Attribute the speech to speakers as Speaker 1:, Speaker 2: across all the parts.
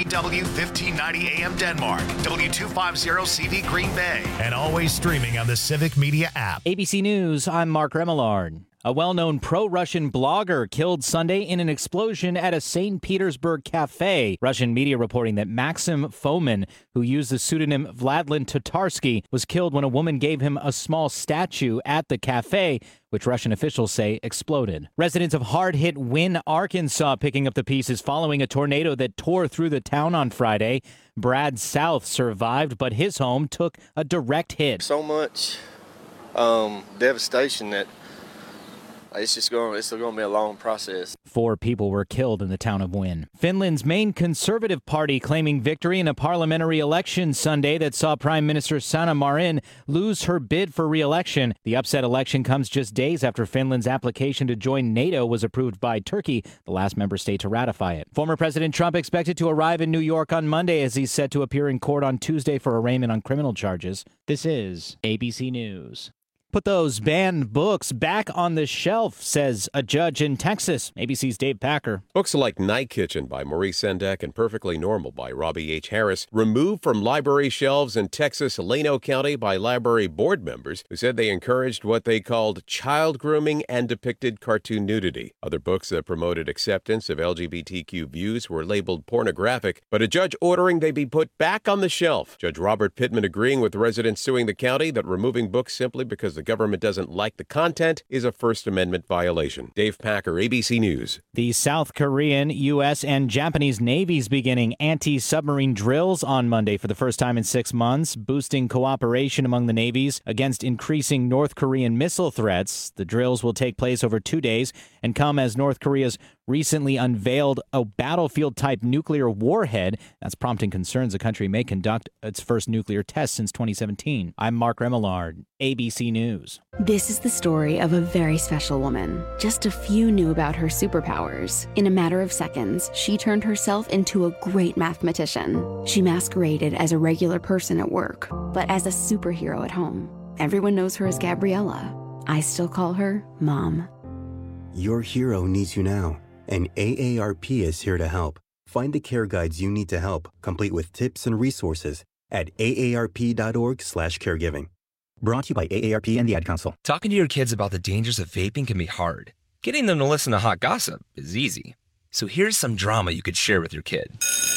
Speaker 1: KW 1590 AM Denmark, W250CV Green Bay, and always streaming on the Civic Media app.
Speaker 2: ABC News, I'm Mark Remillard. A well-known pro-Russian blogger killed Sunday in an explosion at a St. Petersburg cafe. Russian media reporting that Maxim Fomin, who used the pseudonym Vladlen Tatarsky, was killed when a woman gave him a small statue at the cafe, which Russian officials say exploded. Residents of hard-hit Wynne, Arkansas, picking up the pieces following a tornado that tore through the town on Friday. Brad South survived, but his home took a direct hit.
Speaker 3: So much devastation that it's still going to be a long process.
Speaker 2: 4 people were killed in the town of Wynne. Finland's main conservative party claiming victory in a parliamentary election Sunday that saw Prime Minister Sanna Marin lose her bid for re-election. The upset election comes just days after Finland's application to join NATO was approved by Turkey, the last member state to ratify it. Former President Trump expected to arrive in New York on Monday as he's set to appear in court on Tuesday for arraignment on criminal charges. This is ABC News. Put those banned books back on the shelf, says a judge in Texas. ABC's Dave Packer.
Speaker 4: Books like Night Kitchen by Maurice Sendak and Perfectly Normal by Robbie H. Harris removed from library shelves in Texas, Llano County by library board members who said they encouraged what they called child grooming and depicted cartoon nudity. Other books that promoted acceptance of LGBTQ views were labeled pornographic, but a judge ordering they be put back on the shelf. Judge Robert Pittman agreeing with residents suing the county that removing books simply because the government doesn't like the content is a First Amendment violation. Dave Packer, ABC News.
Speaker 2: The South Korean, U.S., and Japanese navies beginning anti-submarine drills on Monday for the first time in 6 months, boosting cooperation among the navies against increasing North Korean missile threats. The drills will take place over 2 days and come as North Korea's recently unveiled a battlefield-type nuclear warhead that's prompting concerns the country may conduct its first nuclear test since 2017. I'm Mark Remillard, ABC News.
Speaker 5: This is the story of a very special woman. Just a few knew about her superpowers. In a matter of seconds, she turned herself into a great mathematician. She masqueraded as a regular person at work, but as a superhero at home. Everyone knows her as Gabriella. I still call her Mom.
Speaker 6: Your hero needs you now, and AARP is here to help. Find the care guides you need to help, complete with tips and resources at aarp.org/caregiving. Brought to you by AARP and the Ad Council.
Speaker 7: Talking to your kids about the dangers of vaping can be hard. Getting them to listen to hot gossip is easy. So here's some drama you could share with your kid.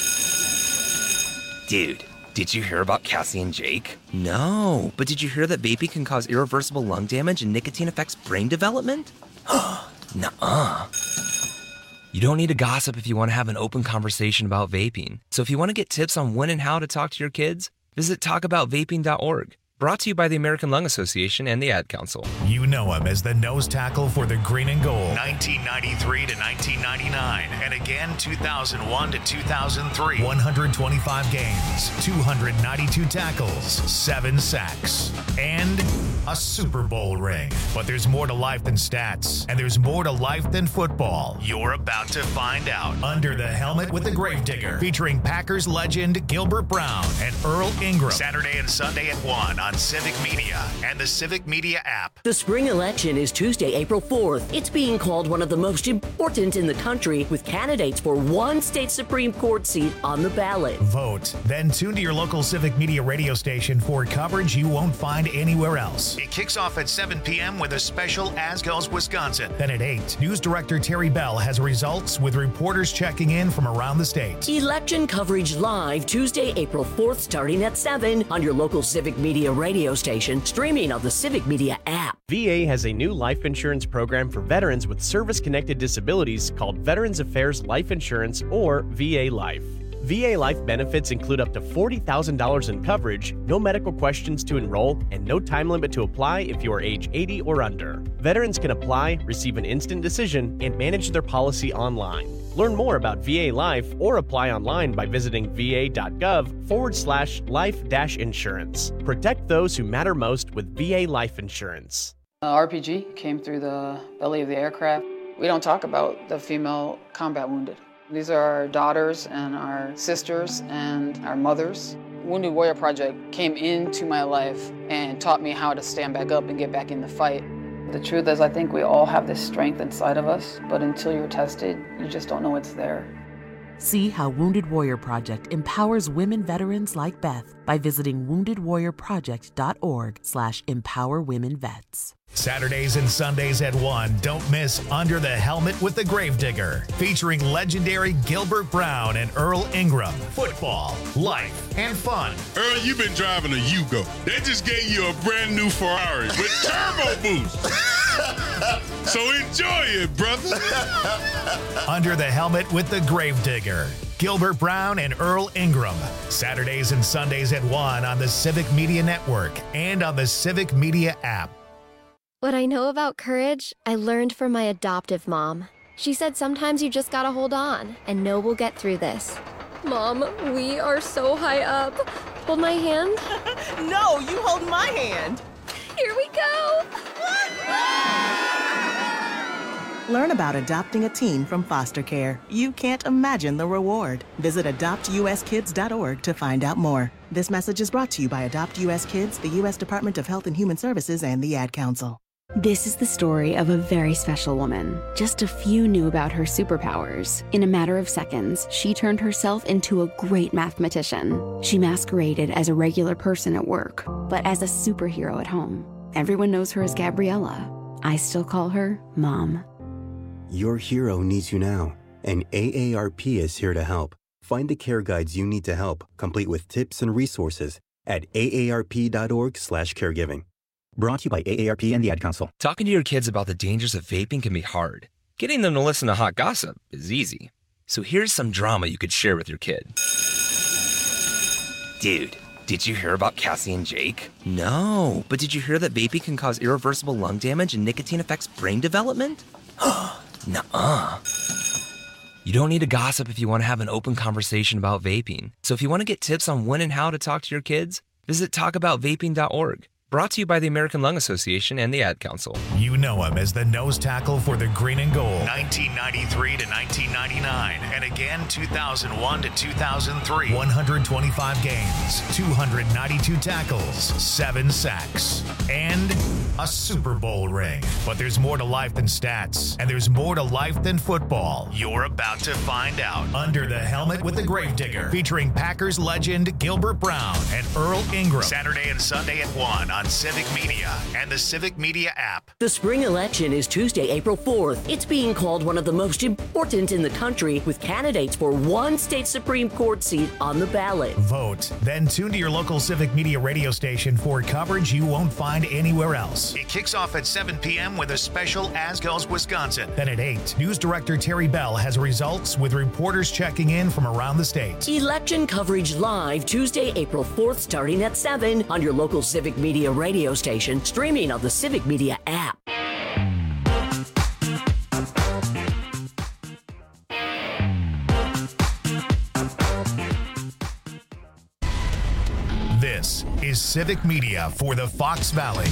Speaker 7: Dude, did you hear about Cassie and Jake? No, but did you hear that vaping can cause irreversible lung damage and nicotine affects brain development? Nuh-uh. You don't need to gossip if you want to have an open conversation about vaping. So if you want to get tips on when and how to talk to your kids, visit talkaboutvaping.org. Brought to you by the American Lung Association and the Ad Council.
Speaker 1: You know him as the nose tackle for the Green and Gold, 1993 to 1999, and again 2001 to 2003. 125 games, 292 tackles, 7 sacks, and a Super Bowl ring. But there's more to life than stats, and there's more to life than football. You're about to find out. Under the Helmet with the Gravedigger, featuring Packers legend Gilbert Brown and Earl Ingram. Saturday and Sunday at 1 on Civic Media and the Civic Media app.
Speaker 8: The spring election is Tuesday, April 4th. It's being called one of the most important in the country, with candidates for one state Supreme Court seat on the ballot.
Speaker 1: Vote. Then tune to your local Civic Media radio station for coverage you won't find anywhere else. It kicks off at 7 p.m. with a special As Goes Wisconsin. Then at 8, News Director Terry Bell has results with reporters checking in from around the state.
Speaker 8: Election coverage live Tuesday, April 4th, starting at 7 on your local Civic Media radio station, streaming on the Civic Media app.
Speaker 9: VA has a new life insurance program for veterans with service-connected disabilities called Veterans Affairs Life Insurance, or VA Life. VA Life benefits include up to $40,000 in coverage, no medical questions to enroll, and no time limit to apply if you are age 80 or under. Veterans can apply, receive an instant decision, and manage their policy online. Learn more about VA Life or apply online by visiting va.gov/life-insurance. Protect those who matter most with VA Life Insurance.
Speaker 10: RPG came through the belly of the aircraft. We don't talk about the female combat wounded. These are our daughters and our sisters and our mothers. Wounded Warrior Project came into my life and taught me how to stand back up and get back in the fight. The truth is, I think we all have this strength inside of us, but until you're tested, you just don't know it's there.
Speaker 11: See how Wounded Warrior Project empowers women veterans like Beth by visiting woundedwarriorproject.org/empowerwomenvets.
Speaker 1: Saturdays and Sundays at 1, don't miss Under the Helmet with the Gravedigger, featuring legendary Gilbert Brown and Earl Ingram. Football, life, and fun.
Speaker 12: Earl, you've been driving a Yugo. They just gave you a brand new Ferrari with turbo boost. So enjoy it, brother.
Speaker 1: Under the Helmet with the Gravedigger. Gilbert Brown and Earl Ingram. Saturdays and Sundays at 1 on the Civic Media Network and on the Civic Media app.
Speaker 13: What I know about courage, I learned from my adoptive mom. She said sometimes you just gotta hold on and know we'll get through this. Mom, we are so high up. Hold my hand.
Speaker 14: No, you hold my hand.
Speaker 13: Here we go.
Speaker 14: Learn about adopting a teen from foster care. You can't imagine the reward. Visit adoptuskids.org to find out more. This message is brought to you by Adopt US Kids, the U.S. Department of Health and Human Services, and the Ad Council.
Speaker 5: This is the story of a very special woman. Just a few knew about her superpowers. In a matter of seconds, she turned herself into a great mathematician. She masqueraded as a regular person at work, but as a superhero at home. Everyone knows her as Gabriella. I still call her Mom.
Speaker 6: Your hero needs you now, and AARP is here to help. Find the care guides you need to help, complete with tips and resources at aarp.org/caregiving. Brought to you by AARP and the Ad Council.
Speaker 7: Talking to your kids about the dangers of vaping can be hard. Getting them to listen to hot gossip is easy. So here's some drama you could share with your kid. Dude, did you hear about Cassie and Jake? No, but did you hear that vaping can cause irreversible lung damage and nicotine affects brain development? Nuh-uh. You don't need to gossip if you want to have an open conversation about vaping. So if you want to get tips on when and how to talk to your kids, visit talkaboutvaping.org. Brought to you by the American Lung Association and the Ad Council.
Speaker 1: You know him as the nose tackle for the Green and Gold, 1993 to 1999, and again 2001 to 2003. 125 games, 292 tackles, 7 sacks, and a Super Bowl ring. But there's more to life than stats, and there's more to life than football. You're about to find out. Under the Helmet with the Gravedigger, featuring Packers legend Gilbert Brown and Earl Ingram. Saturday and Sunday at 1 on Civic Media and the Civic Media app.
Speaker 8: The spring election is Tuesday, April 4th. It's being called one of the most important in the country, with candidates for one state Supreme Court seat on the ballot.
Speaker 1: Vote. Then tune to your local Civic Media radio station for coverage you won't find anywhere else. It kicks off at 7 p.m. with a special As Goes Wisconsin. Then at 8, News Director Terry Bell has results with reporters checking in from around the state.
Speaker 8: Election coverage live Tuesday, April 4th, starting at 7 on your local Civic Media radio station, streaming on the Civic Media app.
Speaker 1: This is Civic Media for the Fox Valley.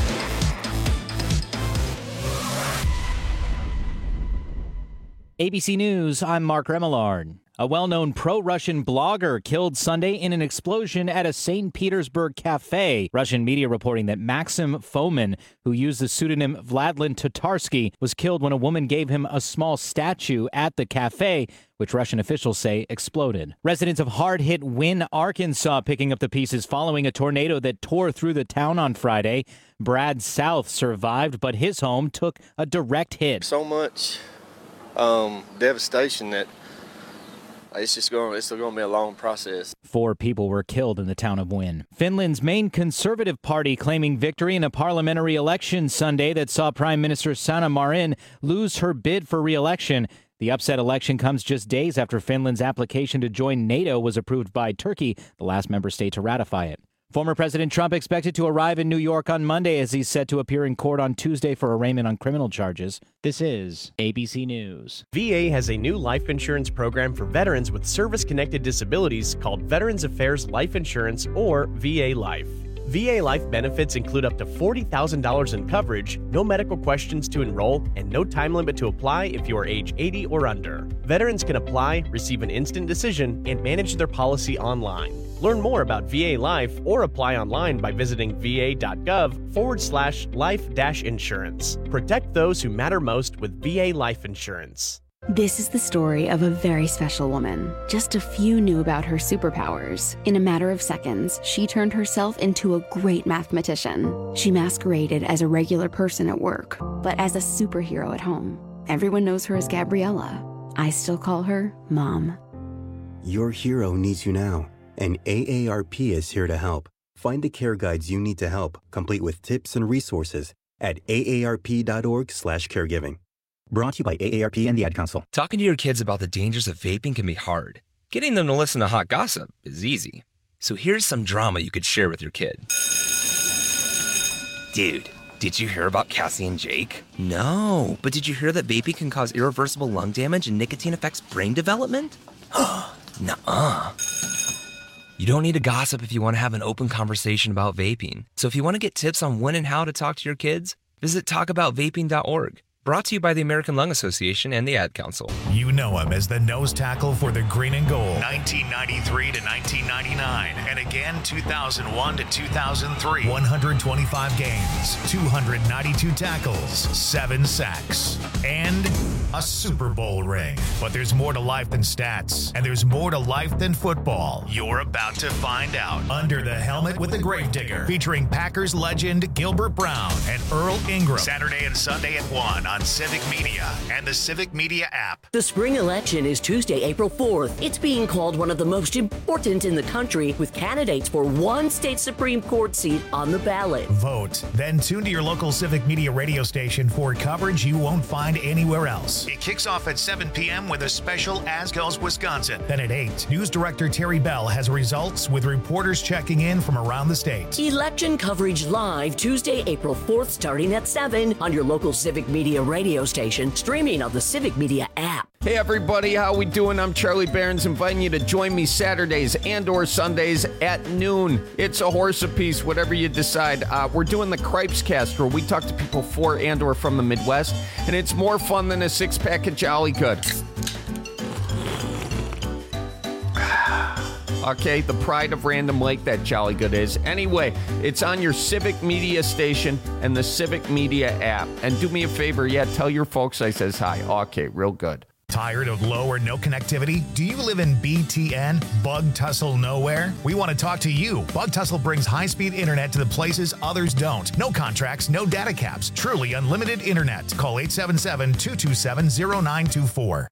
Speaker 2: ABC News, I'm Mark Remillard. A well-known pro-Russian blogger killed Sunday in an explosion at a St. Petersburg cafe. Russian media reporting that Maxim Fomin, who used the pseudonym Vladlen Tatarsky, was killed when a woman gave him a small statue at the cafe, which Russian officials say exploded. Residents of hard-hit Wynne, Arkansas, picking up the pieces following a tornado that tore through the town on Friday. Brad South survived, but his home took a direct hit.
Speaker 3: So much devastation that it's still going to be a long process.
Speaker 2: 4 people were killed in the town of Wynne. Finland's main conservative party claiming victory in a parliamentary election Sunday that saw Prime Minister Sanna Marin lose her bid for re-election. The upset election comes just days after Finland's application to join NATO was approved by Turkey, the last member state to ratify it. Former President Trump expected to arrive in New York on Monday as he's set to appear in court on Tuesday for arraignment on criminal charges. This is ABC News.
Speaker 9: VA has a new life insurance program for veterans with service-connected disabilities called Veterans Affairs Life Insurance, or VA Life. VA Life benefits include up to $40,000 in coverage, no medical questions to enroll, and no time limit to apply if you are age 80 or under. Veterans can apply, receive an instant decision, and manage their policy online. Learn more about VA Life or apply online by visiting va.gov/life-insurance. Protect those who matter most with VA Life Insurance.
Speaker 5: This is the story of a very special woman. Just a few knew about her superpowers. In a matter of seconds, she turned herself into a great mathematician. She masqueraded as a regular person at work, but as a superhero at home. Everyone knows her as Gabriella. I still call her Mom.
Speaker 6: Your hero needs you now, and AARP is here to help. Find the care guides you need to help, complete with tips and resources at aarp.org/caregiving. Brought to you by AARP and the Ad Council.
Speaker 7: Talking to your kids about the dangers of vaping can be hard. Getting them to listen to hot gossip is easy. So here's some drama you could share with your kid. Dude, did you hear about Cassie and Jake? No, but did you hear that vaping can cause irreversible lung damage and nicotine affects brain development? Nuh-uh. You don't need to gossip if you want to have an open conversation about vaping. So if you want to get tips on when and how to talk to your kids, visit talkaboutvaping.org. Brought to you by the American Lung Association and the Ad Council.
Speaker 1: You know him as the nose tackle for the Green and Gold, 1993 to 1999, and again 2001 to 2003. 125 games, 292 tackles, 7 sacks, and a Super Bowl ring. But there's more to life than stats, and there's more to life than football. You're about to find out. Under the Helmet with the Gravedigger, featuring Packers legend Gilbert Brown and Earl Ingram. Saturday and Sunday at 1 on Civic Media and the Civic Media app.
Speaker 8: The spring election is Tuesday, April 4th. It's being called one of the most important in the country, with candidates for one state Supreme Court seat on the ballot.
Speaker 1: Vote, then tune to your local Civic Media radio station for coverage you won't find anywhere else. It kicks off at 7 p.m. with a special As Goes Wisconsin. Then at 8, News Director Terry Bell has results with reporters checking in from around the state.
Speaker 8: Election coverage live Tuesday, April 4th, starting at 7 on your local Civic Media radio station, streaming on the Civic Media app.
Speaker 15: Hey everybody, how we doing? I'm Charlie Behrens, inviting you to join me Saturdays and/or Sundays at noon. It's a horse apiece, whatever you decide. We're doing the Cripes Cast, where we talk to people for and/or from the Midwest, and it's more fun than a six-pack of Jolly Good. Okay, the pride of Random Lake, that Jolly Good is. Anyway, it's on your Civic Media station and the Civic Media app. And do me a favor, tell your folks I says hi. Okay, real good.
Speaker 1: Tired of low or no connectivity? Do you live in BTN, Bug Tussle Nowhere? We want to talk to you. Bug Tussle brings high-speed internet to the places others don't. No contracts, no data caps. Truly unlimited internet. Call 877-227-0924.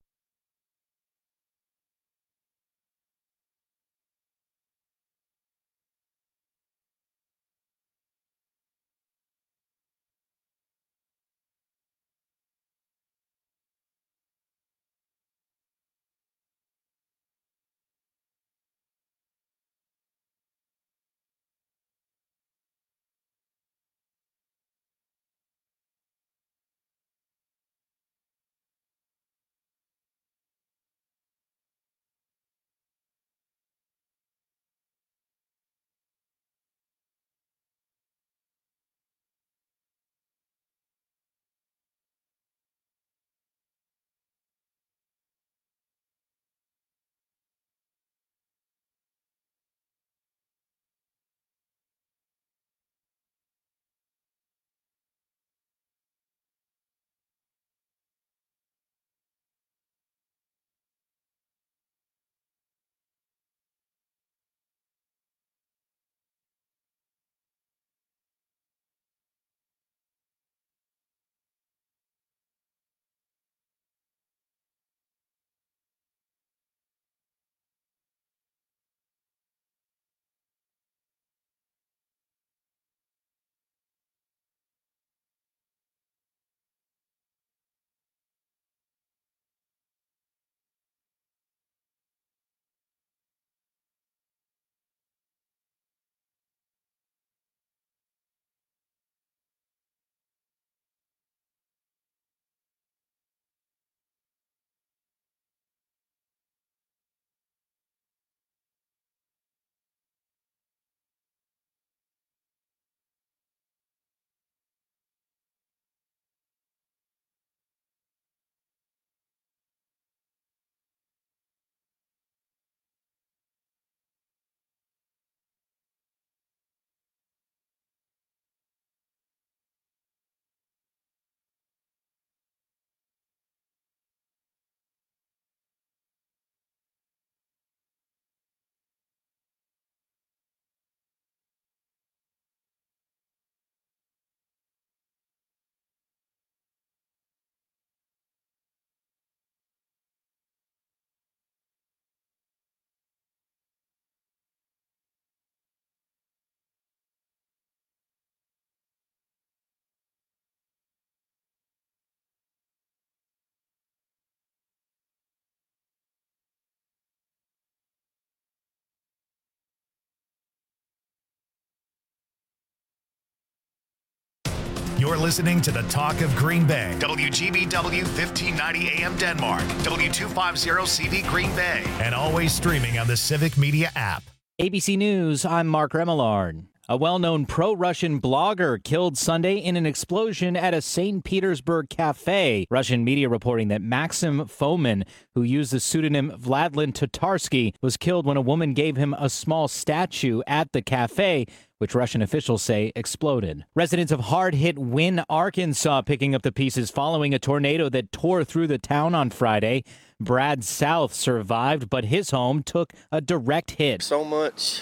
Speaker 1: You're listening to the Talk of Green Bay. WGBW 1590 AM Denmark. W250CV Green Bay. And always streaming on the Civic Media app.
Speaker 2: ABC News, I'm Mark Remillard. A well-known pro-Russian blogger killed Sunday in an explosion at a St. Petersburg cafe. Russian media reporting that Maxim Fomin, who used the pseudonym Vladlen Tatarsky, was killed when a woman gave him a small statue at the cafe, which Russian officials say exploded. Residents of hard-hit Wynne, Arkansas, picking up the pieces following a tornado that tore through the town on Friday. Brad South survived, but his home took a direct hit.
Speaker 3: So much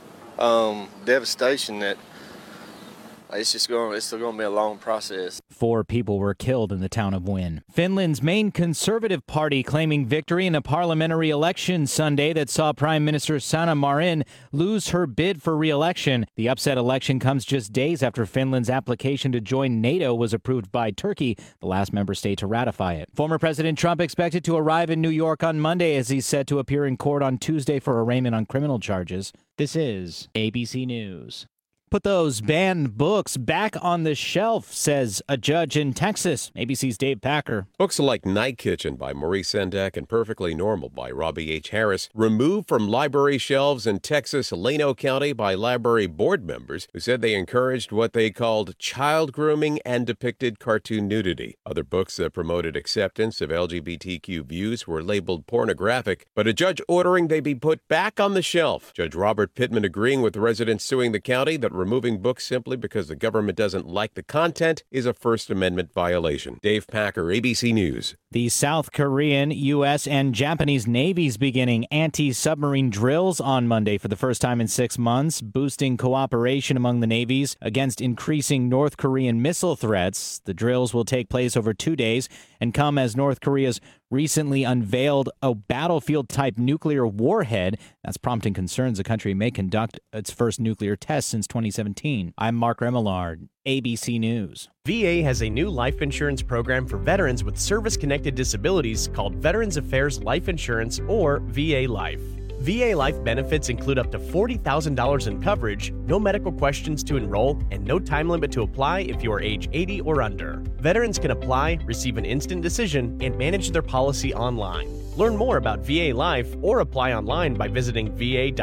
Speaker 3: devastation that it's still going to be a long process.
Speaker 2: 4 people were killed in the town of Wynne. Finland's main conservative party claiming victory in a parliamentary election Sunday that saw Prime Minister Sanna Marin lose her bid for re-election. The upset election comes just days after Finland's application to join NATO was approved by Turkey, the last member state to ratify it. Former President Trump expected to arrive in New York on Monday as he's set to appear in court on Tuesday for arraignment on criminal charges. This is ABC News. Put those banned books back on the shelf, says a judge in Texas. ABC's Dave Packer.
Speaker 4: Books like Night Kitchen by Maurice Sendak and Perfectly Normal by Robbie H. Harris removed from library shelves in Texas, Llano County by library board members who said they encouraged what they called child grooming and depicted cartoon nudity. Other books that promoted acceptance of LGBTQ views were labeled pornographic, but a judge ordering they be put back on the shelf. Judge Robert Pittman agreeing with residents suing the county that removing books simply because the government doesn't like the content is a First Amendment violation. Dave Packer, ABC News.
Speaker 2: The South Korean, U.S., and Japanese navies beginning anti-submarine drills on Monday for the first time in 6 months, boosting cooperation among the navies against increasing North Korean missile threats. The drills will take place over 2 days and come as North Korea's recently unveiled a battlefield-type nuclear warhead that's prompting concerns the country may conduct its first nuclear test since 2017. I'm Mark Remillard, ABC News.
Speaker 9: VA has a new life insurance program for veterans with service-connected disabilities called Veterans Affairs Life Insurance, or VA Life. VA Life benefits include up to $40,000 in coverage, no medical questions to enroll, and no time limit to apply if you are age 80 or under. Veterans can apply, receive an instant decision, and manage their policy online. Learn more about VA Life or apply online by visiting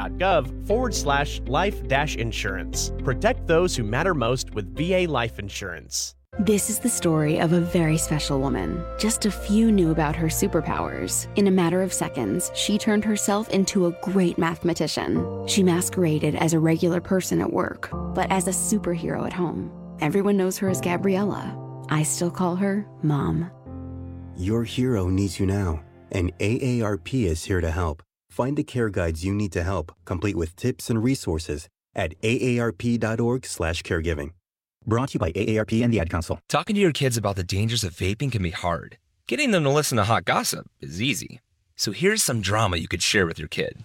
Speaker 9: va.gov/life-insurance. Protect those who matter most with VA Life Insurance.
Speaker 5: This is the story of a very special woman. Just a few knew about her superpowers. In a matter of seconds, she turned herself into a great mathematician. She masqueraded as a regular person at work, but as a superhero at home. Everyone knows her as Gabriella. I still call her Mom.
Speaker 6: Your hero needs you now, and AARP is here to help. Find the care guides you need to help, complete with tips and resources at aarp.org/caregiving. Brought to you by AARP and the Ad Council.
Speaker 7: Talking to your kids about the dangers of vaping can be hard. Getting them to listen to hot gossip is easy. So here's some drama you could share with your kid.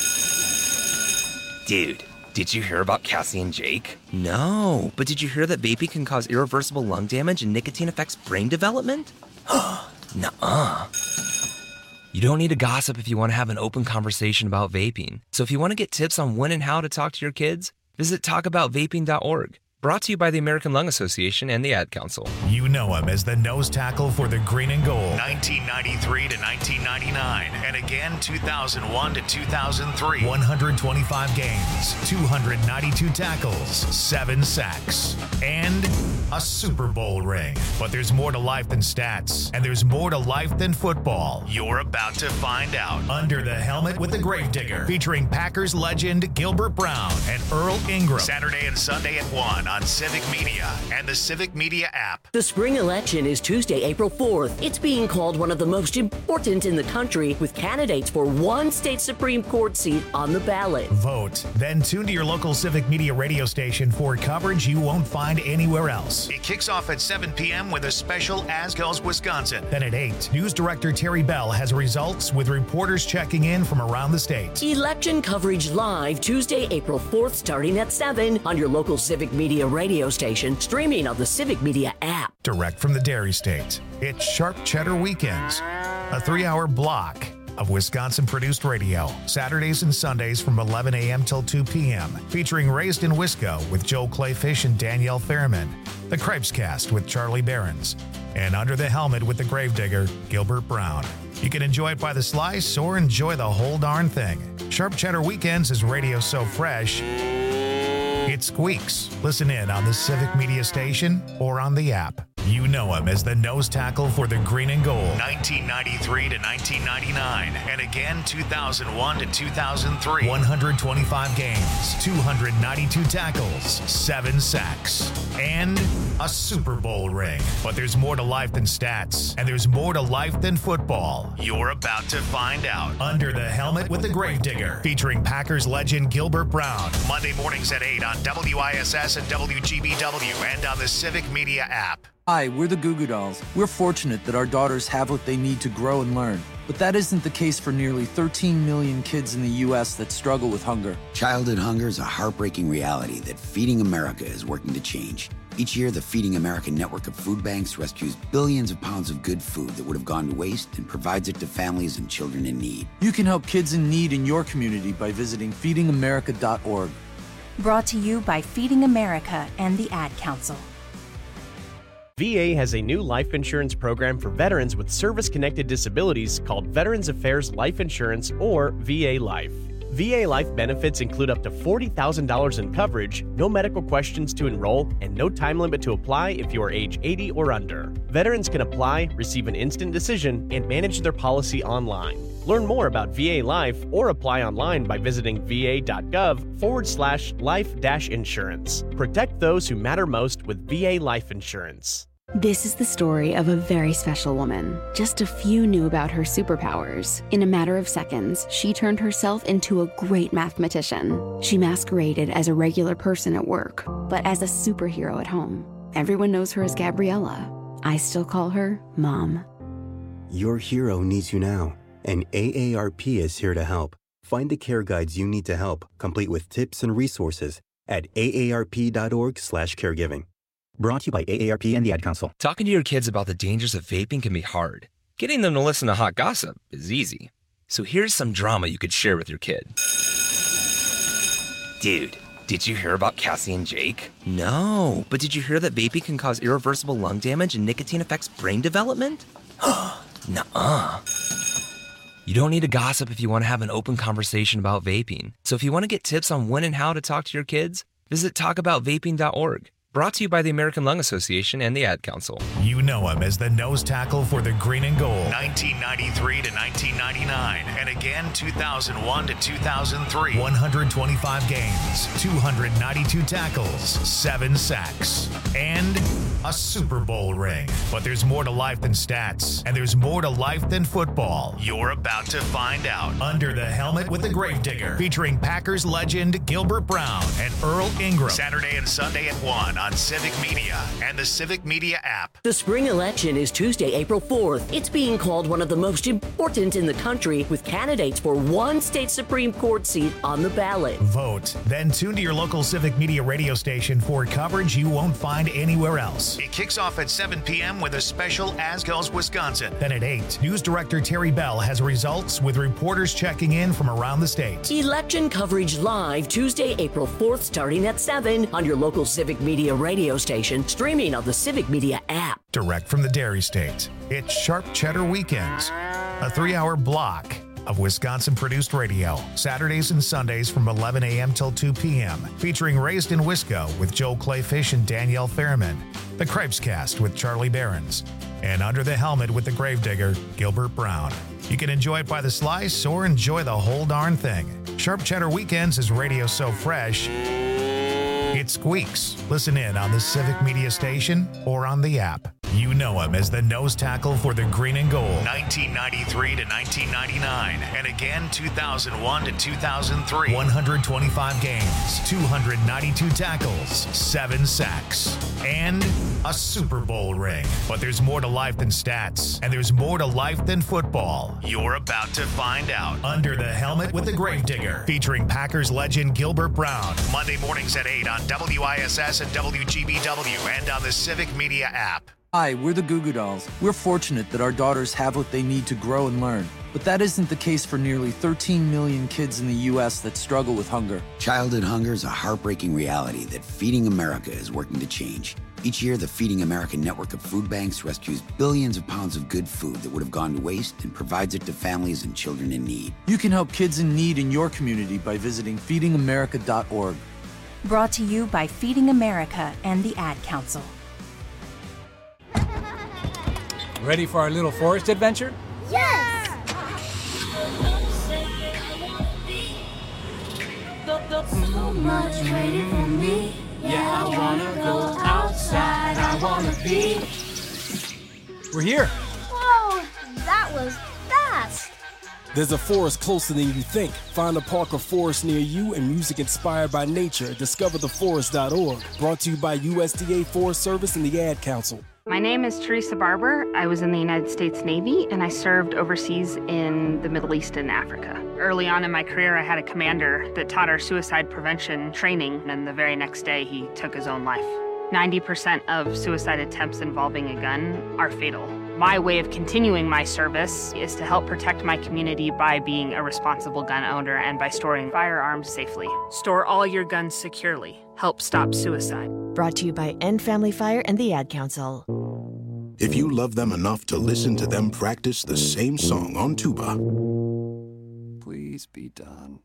Speaker 7: Dude, did you hear about Cassie and Jake? No, but did you hear that vaping can cause irreversible lung damage and nicotine affects brain development? Nuh-uh. You don't need to gossip if you want to have an open conversation about vaping. So if you want to get tips on when and how to talk to your kids, visit talkaboutvaping.org. Brought to you by the American Lung Association and the Ad Council.
Speaker 1: You know him as the nose tackle for the Green and Gold, 1993 to 1999, and again 2001 to 2003. 125 games, 292 tackles, 7 sacks, and a Super Bowl ring. But there's more to life than stats, and there's more to life than football. You're about to find out. Under the Helmet with the Gravedigger, featuring Packers legend Gilbert Brown and Earl Ingram. Saturday and Sunday at 1 on Civic Media and the Civic Media app.
Speaker 8: The spring election is Tuesday, April 4th. It's being called one of the most important in the country, with candidates for one state Supreme Court seat on the ballot.
Speaker 1: Vote. Then tune to your local Civic Media radio station for coverage you won't find anywhere else. It kicks off at 7 p.m. with a special As Goes Wisconsin. Then at 8, News Director Terry Bell has results with reporters checking in from around the state.
Speaker 8: Election coverage live Tuesday, April 4th, starting at 7 on your local Civic Media radio station, streaming on the Civic Media app.
Speaker 1: Direct from the Dairy State, it's Sharp Cheddar Weekends, a 3-hour block of Wisconsin-produced radio, Saturdays and Sundays from 11 a.m. till 2 p.m., featuring Raised in Wisco with Joel Clayfish and Danielle Fairman, The Cripes Cast with Charlie Behrens, and Under the Helmet with the Gravedigger, Gilbert Brown. You can enjoy it by the slice or enjoy the whole darn thing. Sharp Cheddar Weekends is radio so fresh, it squeaks. Listen in on the Civic Media Station or on the app. You know him as the nose tackle for the Green and Gold, 1993 to 1999, and again 2001 to 2003. 125 games, 292 tackles, 7 sacks, and a Super Bowl ring. But there's more to life than stats, and there's more to life than football. You're about to find out. Under the Helmet with the Gravedigger, featuring Packers legend Gilbert Brown. Monday mornings at 8 on WISS and WGBW and on the Civic Media app.
Speaker 16: Hi, we're the Goo Goo Dolls. We're fortunate that our daughters have what they need to grow and learn. But that isn't the case for nearly 13 million kids in the U.S. that struggle with hunger.
Speaker 17: Childhood hunger is a heartbreaking reality that Feeding America is working to change. Each year, the Feeding America network of food banks rescues billions of pounds of good food that would have gone to waste and provides it to families and children in need.
Speaker 16: You can help kids in need in your community by visiting feedingamerica.org.
Speaker 18: Brought to you by Feeding America and the Ad Council.
Speaker 9: VA has a new life insurance program for veterans with service-connected disabilities called Veterans Affairs Life Insurance, or VA Life. VA Life benefits include up to $40,000 in coverage, no medical questions to enroll, and no time limit to apply if you are age 80 or under. Veterans can apply, receive an instant decision, and manage their policy online. Learn more about VA Life or apply online by visiting va.gov/life-insurance. Protect those who matter most with VA Life Insurance.
Speaker 5: This is the story of a very special woman. Just a few knew about her superpowers. In a matter of seconds, she turned herself into a great mathematician. She masqueraded as a regular person at work, but as a superhero at home. Everyone knows her as Gabriella. I still call her Mom.
Speaker 6: Your hero needs you now, and AARP is here to help. Find the care guides you need to help, complete with tips and resources at aarp.org/caregiving. Brought to you by AARP and the Ad Council.
Speaker 7: Talking to your kids about the dangers of vaping can be hard. Getting them to listen to hot gossip is easy. So here's some drama you could share with your kid. Dude, did you hear about Cassie and Jake? No, but did you hear that vaping can cause irreversible lung damage and nicotine affects brain development? Nuh-uh. You don't need to gossip if you want to have an open conversation about vaping. So if you want to get tips on when and how to talk to your kids, visit talkaboutvaping.org. Brought to you by the American Lung Association and the Ad Council.
Speaker 1: You know him as the nose tackle for the Green and Gold, 1993 to 1999, and again 2001 to 2003. 125 games, 292 tackles, 7 sacks, and a Super Bowl ring. But there's more to life than stats, and there's more to life than football. You're about to find out. Under the Helmet with the Gravedigger, featuring Packers legend Gilbert Brown and Earl Ingram. Saturday and Sunday at 1 on Civic Media and the Civic Media app.
Speaker 8: The spring election is Tuesday, April 4th. It's being called one of the most important in the country, with candidates for one state Supreme Court seat on the ballot.
Speaker 1: Vote. Then tune to your local Civic Media radio station for coverage you won't find anywhere else. It kicks off at 7 p.m. with a special As Goes Wisconsin. Then at 8, News Director Terry Bell has results with reporters checking in from around the state.
Speaker 8: Election coverage live Tuesday, April 4th, starting at 7 on your local Civic Media radio station, streaming on the Civic Media app.
Speaker 1: Direct from the Dairy State, it's Sharp Cheddar Weekends, a 3-hour block of Wisconsin-produced radio, Saturdays and Sundays from 11 a.m. till 2 p.m., featuring Raised in Wisco with Joel Clayfish and Danielle Fairman, The Cripes Cast with Charlie Behrens, and Under the Helmet with the Gravedigger, Gilbert Brown. You can enjoy it by the slice or enjoy the whole darn thing. Sharp Cheddar Weekends is radio so fresh, it squeaks. Listen in on the Civic Media Station or on the app. You know him as the nose tackle for the Green and Gold, 1993 to 1999, and again 2001 to 2003. 125 games, 292 tackles, 7 sacks, and a Super Bowl ring. But there's more to life than stats, and there's more to life than football. You're about to find out. Under the Helmet with the Gravedigger, featuring Packers legend Gilbert Brown. Monday mornings at 8 on WISS and WGBW and on the Civic Media app.
Speaker 16: Hi, we're the Goo Goo Dolls. We're fortunate that our daughters have what they need to grow and learn. But that isn't the case for nearly 13 million kids in the U.S. that struggle with hunger.
Speaker 17: Childhood hunger is a heartbreaking reality that Feeding America is working to change. Each year, the Feeding America network of food banks rescues billions of pounds of good food that would have gone to waste and provides it to families and children in need.
Speaker 16: You can help kids in need in your community by visiting feedingamerica.org.
Speaker 18: Brought to you by Feeding America and the Ad Council.
Speaker 19: Ready for our little forest adventure?
Speaker 20: Yes! So much waiting for me. Yeah, I wanna go outside. I wanna be.
Speaker 19: We're here.
Speaker 20: Whoa, that was fast.
Speaker 21: There's a forest closer than you think. Find a park or forest near you and music inspired by nature at discovertheforest.org. Brought to you by USDA Forest Service and the Ad Council.
Speaker 22: My name is Teresa Barber. I was in the United States Navy, and I served overseas in the Middle East and Africa. Early on in my career, I had a commander that taught our suicide prevention training, and the very next day, he took his own life. 90% of suicide attempts involving a gun are fatal. My way of continuing my service is to help protect my community by being a responsible gun owner and by storing firearms safely. Store all your guns securely. Help stop suicide.
Speaker 23: Brought to you by End Family Fire and the Ad Council.
Speaker 24: If you love them enough to listen to them practice the same song on tuba,
Speaker 19: please be done.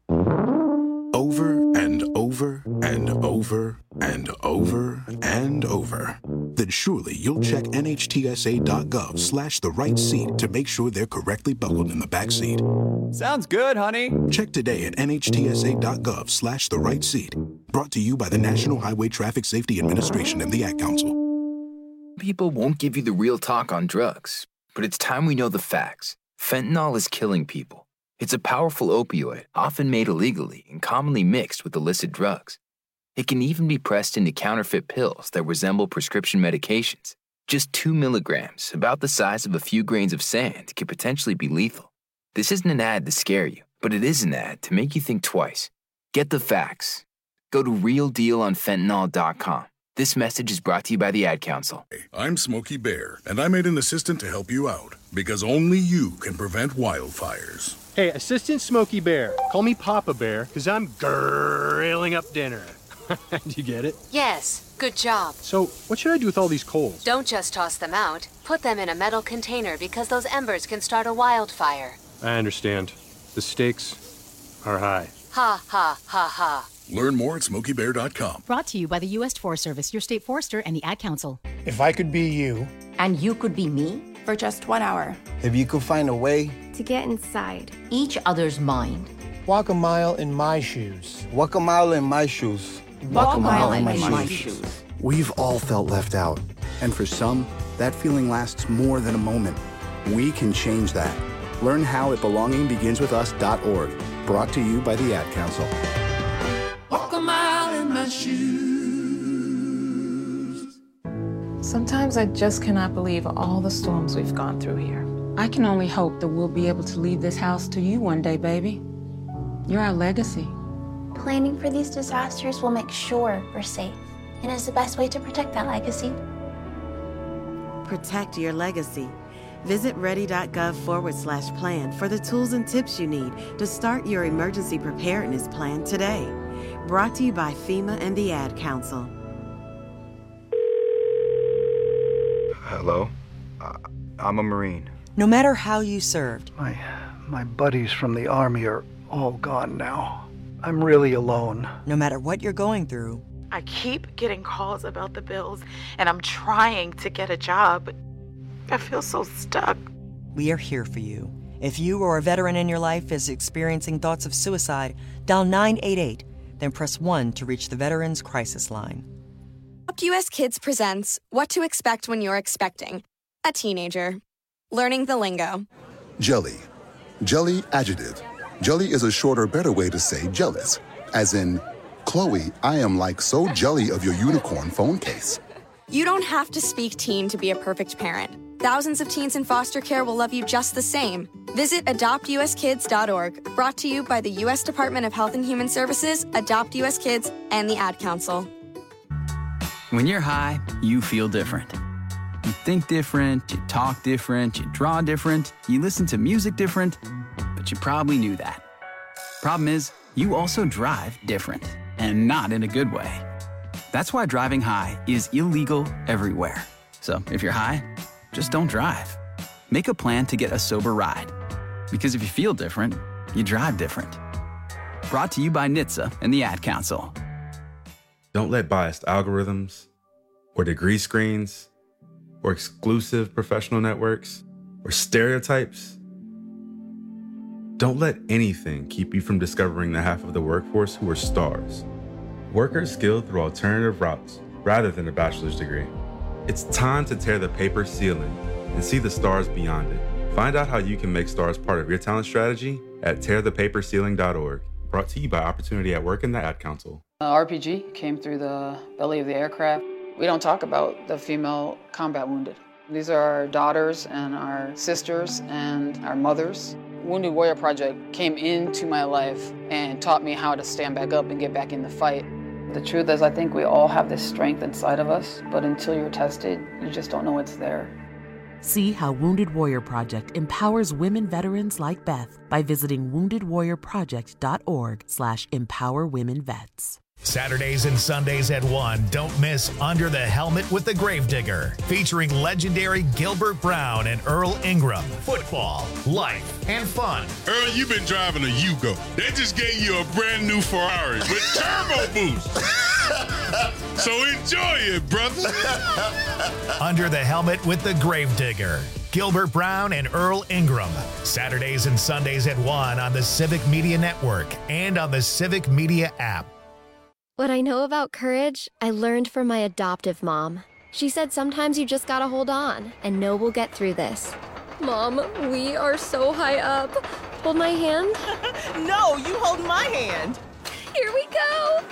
Speaker 24: Over and over and over and over and over, then surely you'll check NHTSA.gov/the right seat to make sure they're correctly buckled in the back seat.
Speaker 19: Sounds good, honey.
Speaker 24: Check today at NHTSA.gov/the right seat. Brought to you by the National Highway Traffic Safety Administration and the Ad Council.
Speaker 25: People won't give you the real talk on drugs, but it's time we know the facts. Fentanyl is killing people. It's a powerful opioid, often made illegally and commonly mixed with illicit drugs. It can even be pressed into counterfeit pills that resemble prescription medications. Just 2 milligrams, about the size of a few grains of sand, could potentially be lethal. This isn't an ad to scare you, but it is an ad to make you think twice. Get the facts. Go to realdealonfentanyl.com. This message is brought to you by the Ad Council.
Speaker 12: I'm Smokey Bear, and I made an assistant to help you out, because only you can prevent wildfires.
Speaker 9: Hey, Assistant Smokey Bear. Call me Papa Bear, because I'm grilling up dinner. Do you get it?
Speaker 26: Yes, good job.
Speaker 9: So, what should I do with all these coals?
Speaker 26: Don't just toss them out. Put them in a metal container because those embers can start a wildfire.
Speaker 9: I understand. The stakes are high.
Speaker 26: Ha, ha, ha, ha.
Speaker 12: Learn more at SmokeyBear.com.
Speaker 27: Brought to you by the U.S. Forest Service, your state forester, and the Ad Council.
Speaker 28: If I could be you.
Speaker 18: And you could be me? For just 1 hour.
Speaker 28: If you could find a way.
Speaker 13: To get inside.
Speaker 18: Each other's mind.
Speaker 28: Walk a mile in my shoes. Walk a mile in my shoes.
Speaker 18: Walk a mile in my shoes.
Speaker 29: We've all felt left out. And for some, that feeling lasts more than a moment. We can change that. Learn how at belongingbeginswithus.org. Brought to you by the Ad Council.
Speaker 20: Walk a mile in my shoes.
Speaker 10: Sometimes I just cannot believe all the storms we've gone through here.
Speaker 30: I can only hope that we'll be able to leave this house to you one day, baby. You're our legacy.
Speaker 31: Planning for these disasters will make sure we're safe, and is the best way to protect that legacy.
Speaker 14: Protect your legacy. Visit ready.gov/plan for the tools and tips you need to start your emergency preparedness plan today. Brought to you by FEMA and the Ad Council.
Speaker 32: Hello? I'm a Marine.
Speaker 33: No matter how you served.
Speaker 28: My buddies from the Army are all gone now. I'm really alone.
Speaker 33: No matter what you're going through.
Speaker 34: I keep getting calls about the bills, and I'm trying to get a job, but I feel so stuck.
Speaker 33: We are here for you. If you or a veteran in your life is experiencing thoughts of suicide, dial 988, then press 1 to reach the Veterans Crisis Line.
Speaker 13: Adopt US Kids presents What to Expect When You're Expecting a Teenager. Learning the lingo.
Speaker 35: Jelly. Jelly adjective. Jelly is a shorter, better way to say jealous. As in, Chloe, I am like so jelly of your unicorn phone case.
Speaker 13: You don't have to speak teen to be a perfect parent. Thousands of teens in foster care will love you just the same. Visit adoptuskids.org. Brought to you by the U.S. Department of Health and Human Services, Adopt US Kids, and the Ad Council.
Speaker 36: When you're high, you feel different.
Speaker 1: You think different, you talk different, you draw different, you listen to music different, but you probably knew that. Problem is, you also drive different, and not in a good way. That's why driving high is illegal everywhere. So if you're high, just don't drive. Make a plan to get a sober ride. Because if you feel different, you drive different. Brought to you by NHTSA and the Ad Council.
Speaker 2: Don't let biased algorithms or degree screens or exclusive professional networks or stereotypes. Don't let anything keep you from discovering the half of the workforce who are stars. Workers skilled through alternative routes rather than a bachelor's degree. It's time to tear the paper ceiling and see the stars beyond it. Find out how you can make stars part of your talent strategy at tearthepaperceiling.org. Brought to you by Opportunity at Work and the Ad Council.
Speaker 10: RPG came through the belly of the aircraft. We don't talk about the female combat wounded. These are our daughters and our sisters and our mothers. Wounded Warrior Project came into my life and taught me how to stand back up and get back in the fight. The truth is, I think we all have this strength inside of us, but until you're tested, you just don't know it's there.
Speaker 3: See how Wounded Warrior Project empowers women veterans like Beth by visiting woundedwarriorproject.org/empowerwomenvets.
Speaker 4: Saturdays and Sundays at 1, don't miss Under the Helmet with the Gravedigger, featuring legendary Gilbert Brown and Earl Ingram. Football, life, and fun.
Speaker 12: Earl, you've been driving a Yugo. They just gave you a brand new Ferrari with turbo boost. So enjoy it, brother.
Speaker 4: Under the Helmet with the Gravedigger. Gilbert Brown and Earl Ingram. Saturdays and Sundays at 1 on the Civic Media Network and on the Civic Media app.
Speaker 13: What I know about courage, I learned from my adoptive mom. She said sometimes you just gotta hold on and know we'll get through this. Mom, we are so high up. Hold my hand.
Speaker 5: No, you hold my hand.
Speaker 13: Here we go.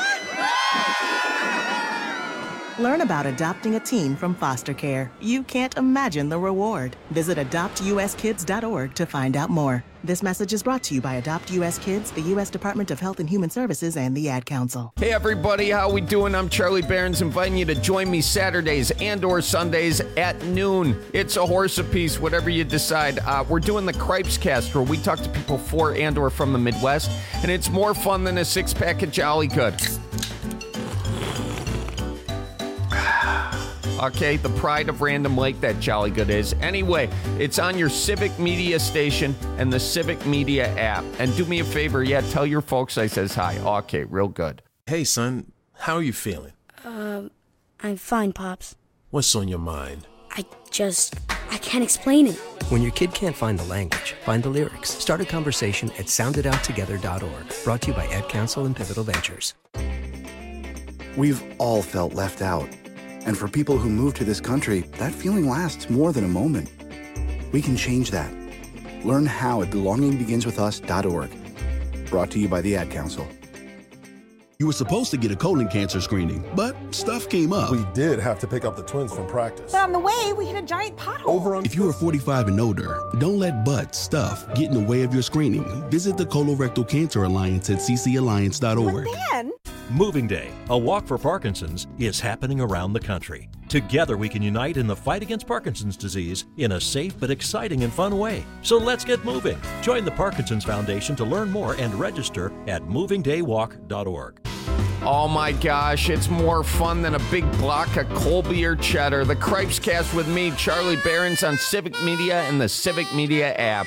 Speaker 14: Learn about adopting a teen from foster care. You can't imagine the reward. Visit adoptuskids.org to find out more. This message is brought to you by Adopt US Kids, the U.S. Department of Health and Human Services, and the Ad Council.
Speaker 6: Hey everybody, how we doing? I'm Charlie Behrens, inviting you to join me Saturdays and or Sundays at noon. It's a horse apiece, whatever you decide. We're doing the Cripes Cast, where we talk to people for and or from the Midwest, and it's more fun than a six-pack of Jolly Good. Okay, the pride of Random Lake, that Jolly Good is. Anyway, it's on your Civic Media station and the Civic Media app. And do me a favor, tell your folks I says hi. Okay, real good.
Speaker 7: Hey, son, how are you feeling?
Speaker 8: I'm fine, Pops.
Speaker 7: What's on your mind?
Speaker 8: I can't explain it.
Speaker 11: When your kid can't find the language, find the lyrics. Start a conversation at soundedouttogether.org. Brought to you by Ad Council and Pivotal Ventures.
Speaker 29: We've all felt left out. And for people who move to this country, that feeling lasts more than a moment. We can change that. Learn how at belongingbeginswithus.org. Brought to you by the Ad Council.
Speaker 15: You were supposed to get a colon cancer screening, but stuff came up.
Speaker 16: We did have to pick up the twins from practice.
Speaker 17: But on the way, we hit a giant pothole.
Speaker 15: If you are 45 and older, don't let stuff get in the way of your screening. Visit the Colorectal Cancer Alliance at ccalliance.org.
Speaker 17: But then...
Speaker 21: Moving Day, a walk for Parkinson's, is happening around the country. Together we can unite in the fight against Parkinson's disease in a safe but exciting and fun way. So let's get moving. Join the Parkinson's Foundation to learn more and register at movingdaywalk.org.
Speaker 6: Oh my gosh, it's more fun than a big block of Colby or cheddar. The Cripes Cast with me, Charlie Behrens, on Civic Media and the Civic Media app.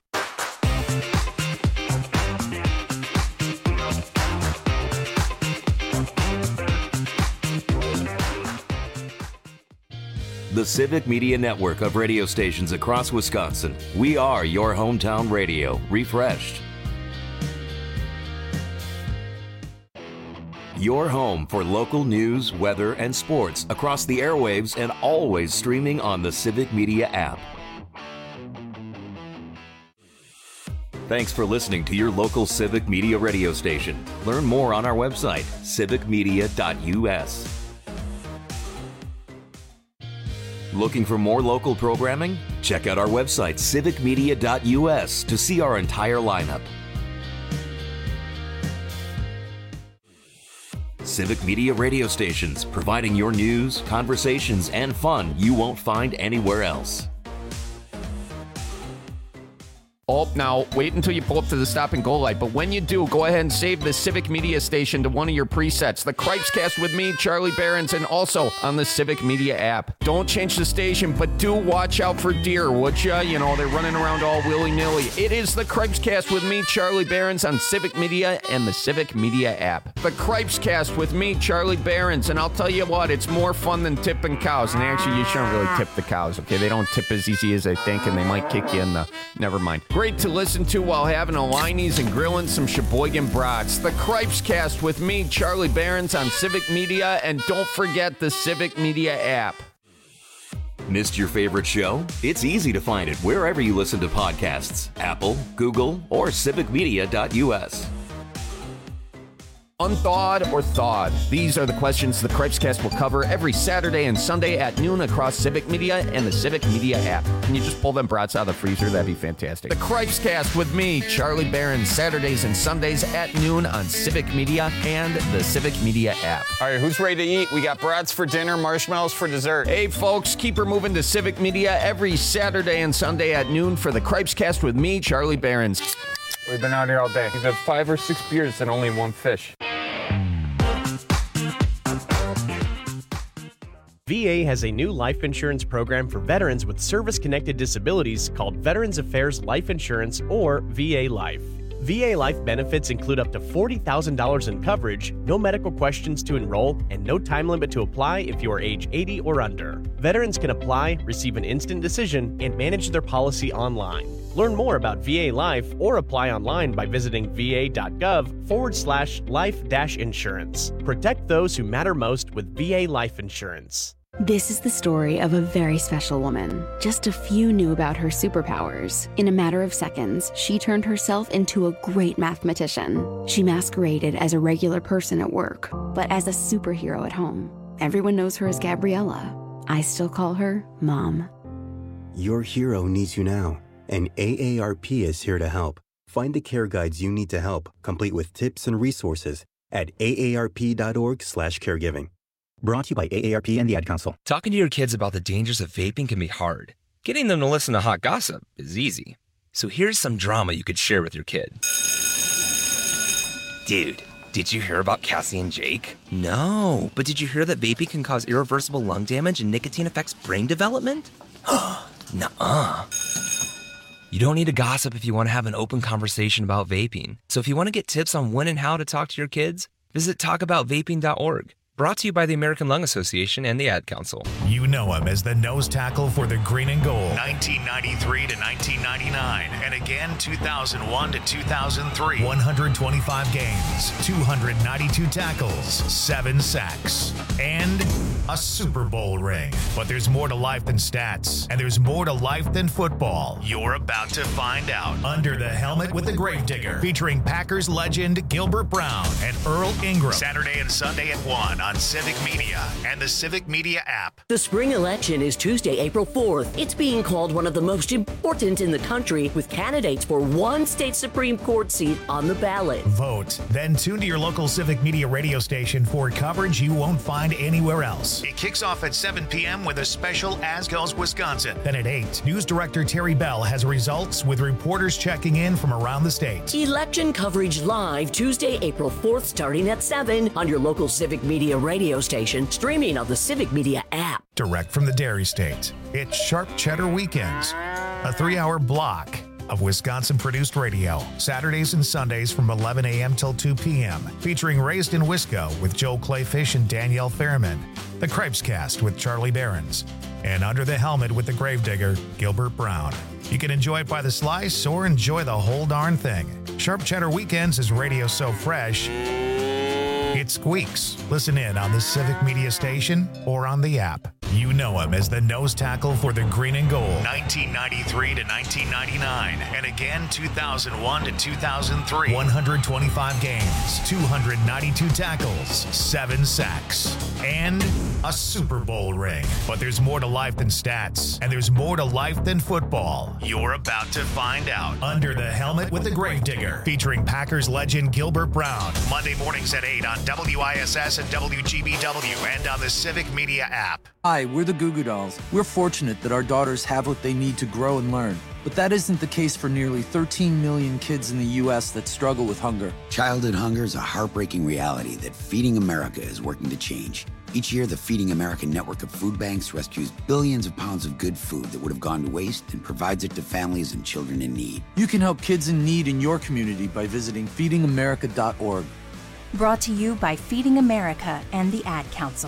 Speaker 22: The Civic Media Network of radio stations across Wisconsin. We are your hometown radio, refreshed. Your home for local news, weather, and sports across the airwaves and always streaming on the Civic Media app. Thanks for listening to your local Civic Media radio station. Learn more on our website, civicmedia.us. Looking for more local programming? Check out our website, civicmedia.us, to see our entire lineup. Civic Media radio stations, providing your news, conversations, and fun you won't find anywhere else.
Speaker 6: Oh, now, wait until you pull up to the stop and go light. But when you do, go ahead and save the Civic Media station to one of your presets. The Cripescast with me, Charlie Behrens, and also on the Civic Media app. Don't change the station, but do watch out for deer, would ya? You know, they're running around all willy-nilly. It is the Cripescast with me, Charlie Behrens, on Civic Media and the Civic Media app. The Cripescast with me, Charlie Behrens, and I'll tell you what, it's more fun than tipping cows. And actually, you shouldn't really tip the cows, okay? They don't tip as easy as they think, and they might kick you in the... Never mind. Great to listen to while having a Liney's and grilling some Sheboygan brats. The Cripescast with me, Charlie Behrens, on Civic Media, and don't forget the Civic Media app.
Speaker 22: Missed your favorite show? It's easy to find it wherever you listen to podcasts. Apple, Google, or civicmedia.us.
Speaker 6: Unthawed or thawed? These are the questions the Cripescast will cover every Saturday and Sunday at noon across Civic Media and the Civic Media app. Can you just pull them brats out of the freezer? That'd be fantastic. The Cripescast with me, Charlie Behrens, Saturdays and Sundays at noon on Civic Media and the Civic Media app.
Speaker 9: All right, who's ready to eat? We got brats for dinner, marshmallows for dessert.
Speaker 6: Hey, folks, keep her moving to Civic Media every Saturday and Sunday at noon for the Cripescast with me, Charlie Behrens.
Speaker 9: We've been out here all day. We've had 5 or 6 beers and only 1 fish.
Speaker 18: VA has a new life insurance program for veterans with service-connected disabilities called Veterans Affairs Life Insurance, or VA Life. VA Life benefits include up to $40,000 in coverage, no medical questions to enroll, and no time limit to apply if you are age 80 or under. Veterans can apply, receive an instant decision, and manage their policy online. Learn more about VA Life or apply online by visiting va.gov/life-insurance. Protect those who matter most with VA Life Insurance.
Speaker 19: This is the story of a very special woman. Just a few knew about her superpowers. In a matter of seconds, she turned herself into a great mathematician. She masqueraded as a regular person at work, but as a superhero at home. Everyone knows her as Gabriella. I still call her Mom.
Speaker 20: Your hero needs you now, and AARP is here to help. Find the care guides you need to help, complete with tips and resources at aarp.org/caregiving. Brought to you by AARP and the Ad Council.
Speaker 23: Talking to your kids about the dangers of vaping can be hard. Getting them to listen to hot gossip is easy. So here's some drama you could share with your kid. Dude, did you hear about Cassie and Jake? No, but did you hear that vaping can cause irreversible lung damage and nicotine affects brain development? Nuh-uh. You don't need to gossip if you want to have an open conversation about vaping. So if you want to get tips on when and how to talk to your kids, visit talkaboutvaping.org. Brought to you by the American Lung Association and the Ad Council.
Speaker 4: You know him as the nose tackle for the Green and Gold, 1993 to 1999, and again 2001 to 2003. 125 games, 292 tackles, 7 sacks, and a Super Bowl ring. But there's more to life than stats, and there's more to life than football. You're about to find out. Under the Helmet with the Gravedigger, featuring Packers legend Gilbert Brown and Earl Ingram. Saturday and Sunday at 1 on Civic Media and the Civic Media app.
Speaker 24: The spring election is Tuesday, April 4th. It's being called one of the most important in the country, with candidates for one state Supreme Court seat on the ballot.
Speaker 4: Vote, then tune to your local Civic Media radio station for coverage you won't find anywhere else. It kicks off at 7 p.m. with a special As Goes Wisconsin. Then at 8, News Director Terry Bell has results with reporters checking in from around the state.
Speaker 24: Election coverage live Tuesday, April 4th, starting at 7 on your local Civic Media radio station, streaming on the Civic Media app.
Speaker 4: Direct from the Dairy State, it's Sharp Cheddar Weekends, a 3-hour block of Wisconsin-produced radio, Saturdays and Sundays from 11 a.m. till 2 p.m., featuring Raised in Wisco with Joe Clayfish and Danielle Fairman, the Cripescast with Charlie Behrens, and Under the Helmet with the Gravedigger, Gilbert Brown. You can enjoy it by the slice or enjoy the whole darn thing. Sharp Cheddar Weekends is radio so fresh, it squeaks. Listen in on the Civic Media station or on the app. You know him as the nose tackle for the Green and Gold, 1993 to 1999, and again 2001 to 2003. 125 games, 292 tackles, 7 sacks, and a Super Bowl ring. But there's more to life than stats, and there's more to life than football. You're about to find out. Under the Helmet with the Gravedigger, featuring Packers legend Gilbert Brown. Monday mornings at 8 on WISS and WGBW and on the Civic Media app.
Speaker 1: Hi, we're the Goo Goo Dolls. We're fortunate that our daughters have what they need to grow and learn. But that isn't the case for nearly 13 million kids in the U.S. that struggle with hunger.
Speaker 2: Childhood hunger is a heartbreaking reality that Feeding America is working to change. Each year, the Feeding America network of food banks rescues billions of pounds of good food that would have gone to waste and provides it to families and children in need.
Speaker 1: You can help kids in need in your community by visiting feedingamerica.org.
Speaker 3: Brought to you by Feeding America and the Ad Council.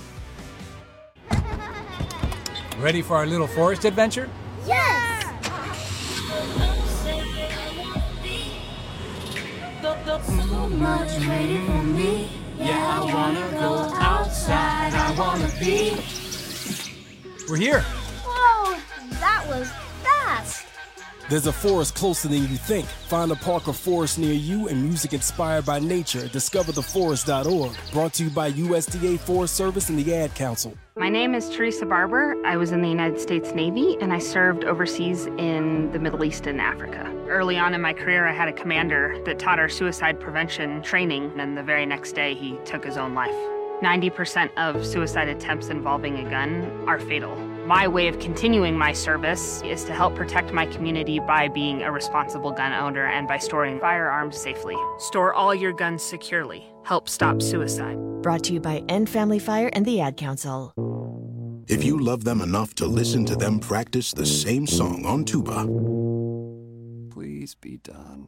Speaker 10: Ready for our little forest adventure?
Speaker 3: Yes!
Speaker 12: So much waiting for me. Yeah, I wanna go outside. I wanna be.
Speaker 10: We're here.
Speaker 12: Whoa, that was fast.
Speaker 25: There's a forest closer than you think. Find a park or forest near you and music inspired by nature. DiscoverTheForest.org. Brought to you by USDA Forest Service and the Ad Council.
Speaker 26: My name is Teresa Barber. I was in the United States Navy, and I served overseas in the Middle East and Africa. Early on in my career, I had a commander that taught our suicide prevention training, and the very next day, he took his own life. 90% of suicide attempts involving a gun are fatal. My way of continuing my service is to help protect my community by being a responsible gun owner and by storing firearms safely. Store all your guns securely. Help stop suicide.
Speaker 27: Brought to you by End Family Fire and the Ad Council.
Speaker 28: If you love them enough to listen to them practice the same song on tuba,
Speaker 1: please be done.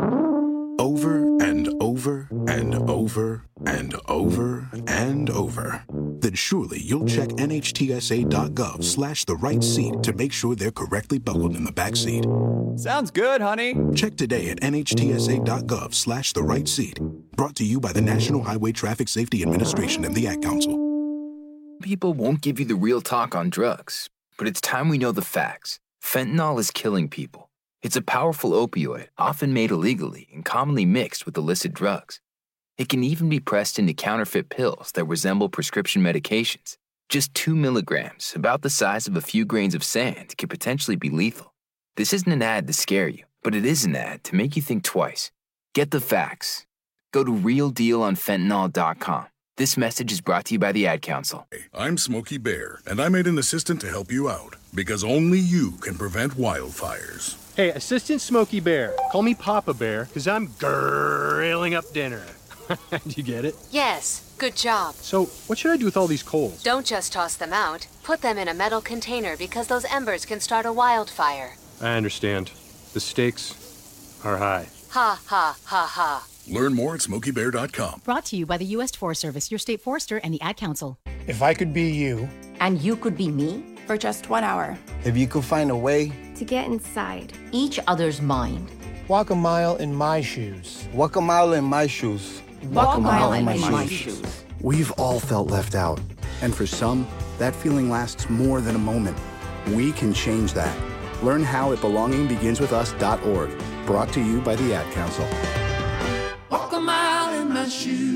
Speaker 28: Over and over and over and over and over, then surely you'll check NHTSA.gov/the right seat to make sure they're correctly buckled in the back seat.
Speaker 1: Sounds good, honey.
Speaker 28: Check today at NHTSA.gov/the right seat. Brought to you by the National Highway Traffic Safety Administration and the Ad Council.
Speaker 30: People won't give you the real talk on drugs, but it's time we know the facts. Fentanyl is killing people. It's a powerful opioid, often made illegally and commonly mixed with illicit drugs. It can even be pressed into counterfeit pills that resemble prescription medications. Just 2 milligrams, about the size of a few grains of sand, could potentially be lethal. This isn't an ad to scare you, but it is an ad to make you think twice. Get the facts. Go to realdealonfentanyl.com. This message is brought to you by the Ad Council.
Speaker 31: I'm Smokey Bear, and I made an assistant to help you out, because only you can prevent wildfires.
Speaker 32: Hey, Assistant Smokey Bear. Call me Papa Bear, because I'm grilling up dinner. Do you get it?
Speaker 33: Yes, good job.
Speaker 32: So, what should I do with all these coals?
Speaker 33: Don't just toss them out. Put them in a metal container because those embers can start a wildfire.
Speaker 32: I understand. The stakes are high.
Speaker 33: Ha, ha, ha, ha.
Speaker 31: Learn more at SmokeyBear.com.
Speaker 3: Brought to you by the U.S. Forest Service, your state forester, and the Ad Council.
Speaker 9: If I could be you.
Speaker 3: And you could be me?
Speaker 17: For just 1 hour.
Speaker 9: If you could find a way
Speaker 33: to get inside
Speaker 3: each other's mind.
Speaker 9: Walk a mile in my shoes. Walk a mile in my shoes.
Speaker 3: Walk a mile in my shoes.
Speaker 29: We've all felt left out. And for some, that feeling lasts more than a moment. We can change that. Learn how at belongingbeginswithus.org. Brought to you by the Ad Council.
Speaker 12: Walk a mile in my shoes.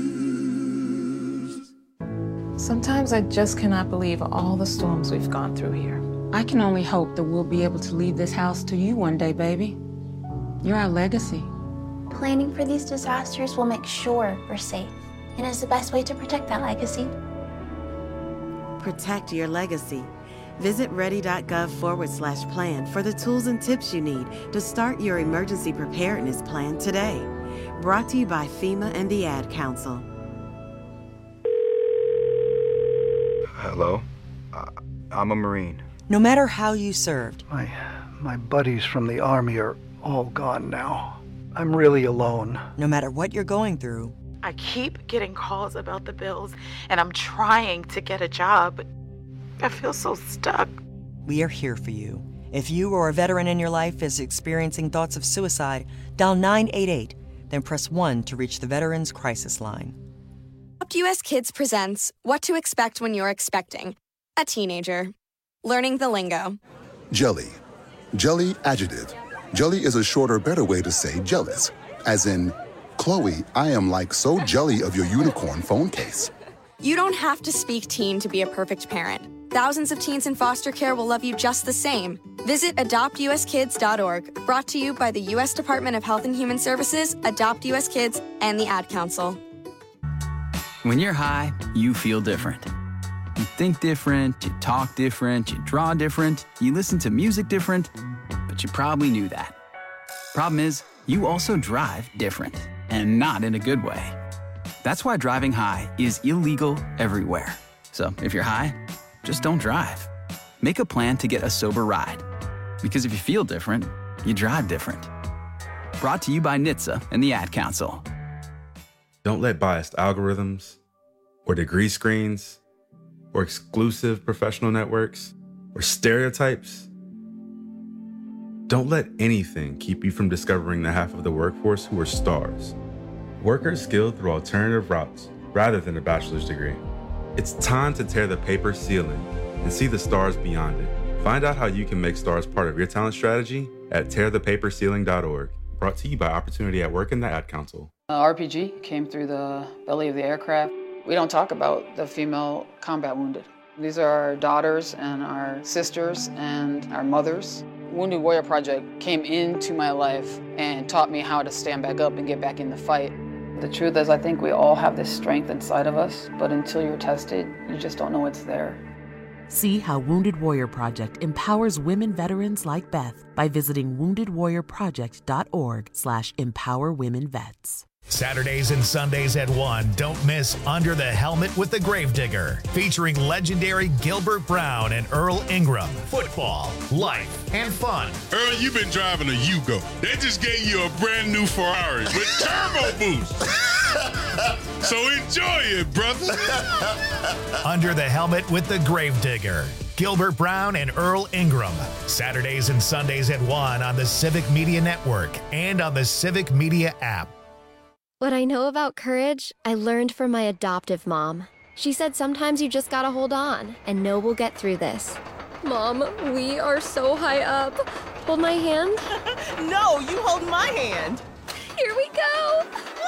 Speaker 33: Sometimes I just cannot believe all the storms we've gone through here.
Speaker 34: I can only hope that we'll be able to leave this house to you one day, baby. You're our legacy.
Speaker 35: Planning for these disasters will make sure we're safe, and is the best way to protect that legacy.
Speaker 36: Protect your legacy. Visit ready.gov/plan for the tools and tips you need to start your emergency preparedness plan today. Brought to you by FEMA and the Ad Council.
Speaker 37: Hello? I'm a Marine.
Speaker 38: No matter how you served.
Speaker 39: My buddies from the Army are all gone now. I'm really alone.
Speaker 38: No matter what you're going through.
Speaker 40: I keep getting calls about the bills, and I'm trying to get a job, but I feel so stuck.
Speaker 38: We are here for you. If you or a veteran in your life is experiencing thoughts of suicide, dial 988, then press 1 to reach the Veterans Crisis Line.
Speaker 41: Adopt US Kids presents What to Expect When You're Expecting.
Speaker 2: a teenager. Learning the lingo.
Speaker 28: Jelly. Jelly adjective. Jelly is a shorter, better way to say jealous. As in, Chloe, I am like so jelly of your unicorn phone case.
Speaker 2: You don't have to speak teen to be a perfect parent. Thousands of teens in foster care will love you just the same. Visit adoptuskids.org, brought to you by the U.S. Department of Health and Human Services, Adopt U.S. Kids, and the Ad Council.
Speaker 4: When you're high, you feel different. You think different, you talk different, you draw different, you listen to music different, but you probably knew that. Problem is, you also drive different, and not in a good way. That's why driving high is illegal everywhere. So if you're high, just don't drive. Make a plan to get a sober ride. Because if you feel different, you drive different. Brought to you by NHTSA and the Ad Council.
Speaker 5: Don't let biased algorithms, or degree screens, or exclusive professional networks, or stereotypes. Don't let anything keep you from discovering the half of the workforce who are stars. Workers skilled through alternative routes rather than a bachelor's degree. It's time to tear the paper ceiling and see the stars beyond it. Find out how you can make stars part of your talent strategy at tearthepaperceiling.org. Brought to you by Opportunity at Work and the Ad Council.
Speaker 34: RPG came through the belly of the aircraft. We don't talk about the female combat wounded. These are our daughters and our sisters and our mothers. Wounded Warrior Project came into my life and taught me how to stand back up and get back in the fight. The truth is, I think we all have this strength inside of us, but until you're tested, you just don't know it's there.
Speaker 6: See how Wounded Warrior Project empowers women veterans like Beth by visiting woundedwarriorproject.org/empowerwomenvets.
Speaker 7: Saturdays and Sundays at 1, don't miss Under the Helmet with the Gravedigger, featuring legendary Gilbert Brown and Earl Ingram. Football, life, and fun.
Speaker 31: Earl, you've been driving a Yugo. They just gave you a brand new Ferrari with turbo boost. So enjoy it, brother.
Speaker 7: Under the Helmet with the Gravedigger. Gilbert Brown and Earl Ingram. Saturdays and Sundays at 1 on the Civic Media Network and on the Civic Media app.
Speaker 8: What I know about courage, I learned from my adoptive mom. She said sometimes you just gotta hold on and know we'll get through this. Mom, we are so high up. Hold my hand.
Speaker 17: No, you hold my hand.
Speaker 8: Here we go.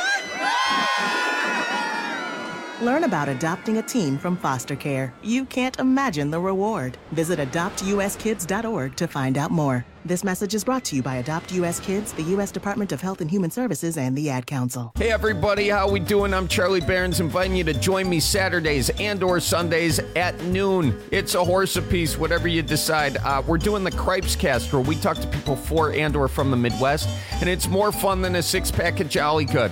Speaker 10: Learn about adopting a teen from foster care. You can't imagine the reward. Visit adoptuskids.org to find out more. This message is brought to you by Adopt U.S. Kids, the U.S. Department of Health and Human Services, and the Ad Council.
Speaker 11: Hey everybody, how we doing? I'm Charlie Behrens, inviting you to join me Saturdays and or Sundays at noon. It's a horse apiece, whatever you decide. We're doing the Cripes Cast, where we talk to people for and or from the Midwest, and it's more fun than a six-pack of Jolly Good.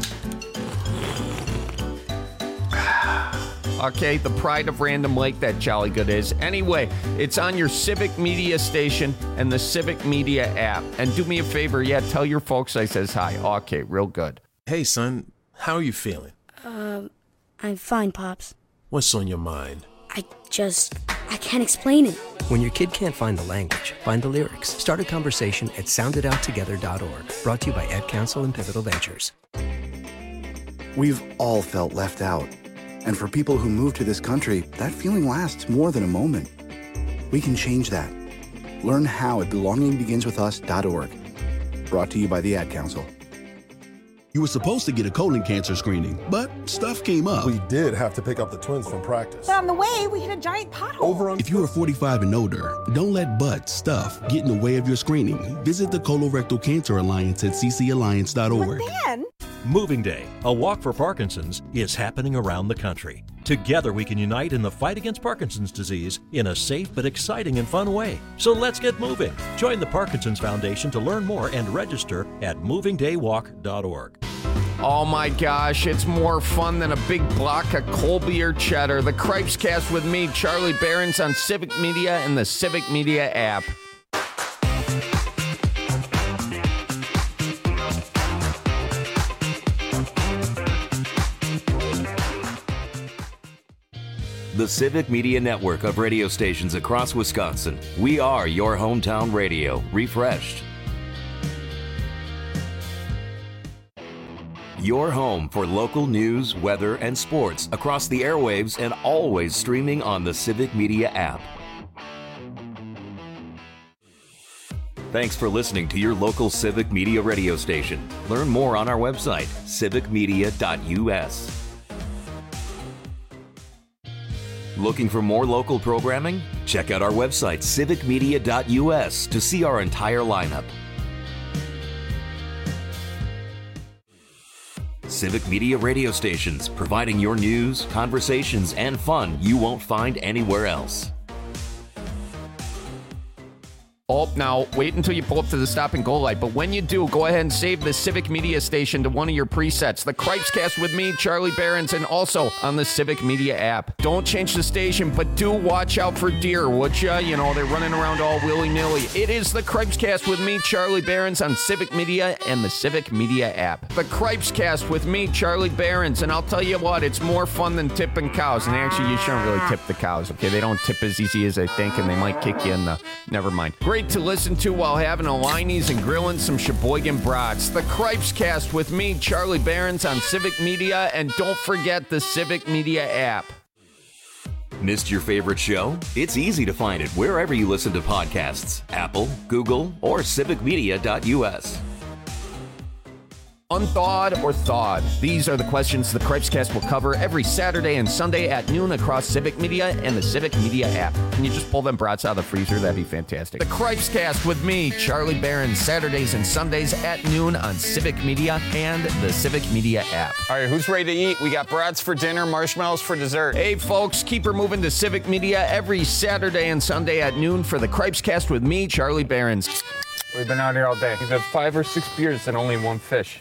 Speaker 11: Okay, the pride of Random Lake, that Jolly Good is. Anyway, it's on your Civic Media station and the Civic Media app. And do me a favor, tell your folks I says hi. Okay, real good.
Speaker 13: Hey, son, how are you feeling?
Speaker 14: I'm fine, Pops.
Speaker 13: What's on your mind?
Speaker 14: I can't explain it.
Speaker 15: When your kid can't find the language, find the lyrics. Start a conversation at soundedouttogether.org. Brought to you by Ad Council and Pivotal Ventures.
Speaker 29: We've all felt left out. And for people who move to this country, that feeling lasts more than a moment. We can change that. Learn how at belongingbeginswithus.org. Brought to you by the Ad Council.
Speaker 16: You were supposed to get a colon cancer screening, but stuff came up.
Speaker 18: We did have to pick up the twins from practice.
Speaker 17: But on the way, we hit a giant pothole.
Speaker 16: If you are 45 and older, don't let butt stuff get in the way of your screening. Visit the Colorectal Cancer Alliance at ccalliance.org.
Speaker 17: But then...
Speaker 19: Moving Day, a walk for Parkinson's, is happening around the country. Together we can unite in the fight against Parkinson's disease in a safe but exciting and fun way. So let's get moving. Join the Parkinson's Foundation to learn more and register at movingdaywalk.org.
Speaker 11: Oh my gosh, it's more fun than a big block of Colby or cheddar. The Cripes Cast with me, Charlie Behrens, on Civic Media and the Civic Media app.
Speaker 20: The Civic Media Network of radio stations across Wisconsin. We are your hometown radio, refreshed. Your home for local news, weather, and sports across the airwaves and always streaming on the Civic Media app. Thanks for listening to your local Civic Media radio station. Learn more on our website, civicmedia.us. Looking for more local programming? Check out our website, civicmedia.us, to see our entire lineup. Civic Media radio stations, providing your news, conversations, and fun you won't find anywhere else.
Speaker 11: Oh, now, wait until you pull up to the stop and go light. But when you do, go ahead and save the Civic Media station to one of your presets. The Cripescast with me, Charlie Behrens, and also on the Civic Media app. Don't change the station, but do watch out for deer, would ya? You know, they're running around all willy-nilly. It is the Cripescast with me, Charlie Behrens, on Civic Media and the Civic Media app. The Cripescast with me, Charlie Behrens, and I'll tell you what, it's more fun than tipping cows. And actually, you shouldn't really tip the cows, okay? They don't tip as easy as they think, and they might kick you in the... Never mind. Great to listen to while having a Liney's and grilling some Sheboygan brats. The Cripescast with me, Charlie Behrens, on Civic Media, and don't forget the Civic Media app.
Speaker 20: Missed your favorite show? It's easy to find it wherever you listen to podcasts. Apple, Google, or civicmedia.us.
Speaker 11: Unthawed or thawed? These are the questions the Cripescast will cover every Saturday and Sunday at noon across Civic Media and the Civic Media app. Can you just pull them brats out of the freezer? That'd be fantastic. The Cripescast with me, Charlie Behrens, Saturdays and Sundays at noon on Civic Media and the Civic Media app.
Speaker 1: All right, who's ready to eat? We got brats for dinner, marshmallows for dessert.
Speaker 11: Hey, folks, keep her moving to Civic Media every Saturday and Sunday at noon for the Cripescast with me, Charlie Behrens.
Speaker 1: We've been out here all day. We've had 5 or 6 beers and only 1 fish.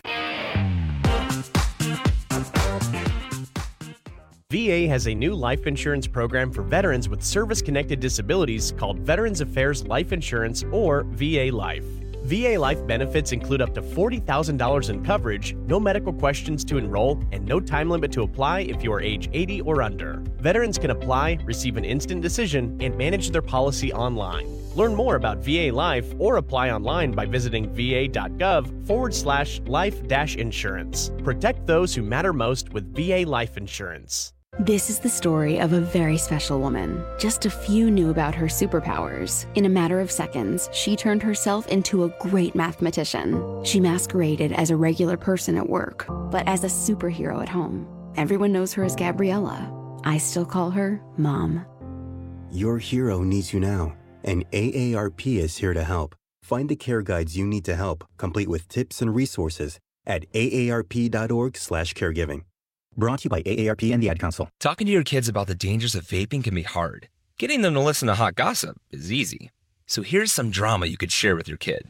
Speaker 3: VA has a new life insurance program for veterans with service-connected disabilities called Veterans Affairs Life Insurance, or VA Life. VA Life benefits include up to $40,000 in coverage, no medical questions to enroll, and no time limit to apply if you are age 80 or under. Veterans can apply, receive an instant decision, and manage their policy online. Learn more about VA Life or apply online by visiting va.gov/life-insurance. Protect those who matter most with VA Life Insurance.
Speaker 9: This is the story of a very special woman. Just a few knew about her superpowers. In a matter of seconds, she turned herself into a great mathematician. She masqueraded as a regular person at work, but as a superhero at home. Everyone knows her as Gabriella. I still call her Mom.
Speaker 12: Your hero needs you now, and AARP is here to help. Find the care guides you need to help, complete with tips and resources at aarp.org/caregiving. Brought to you by AARP and the Ad Council.
Speaker 21: Talking to your kids about the dangers of vaping can be hard. Getting them to listen to hot gossip is easy. So here's some drama you could share with your kid.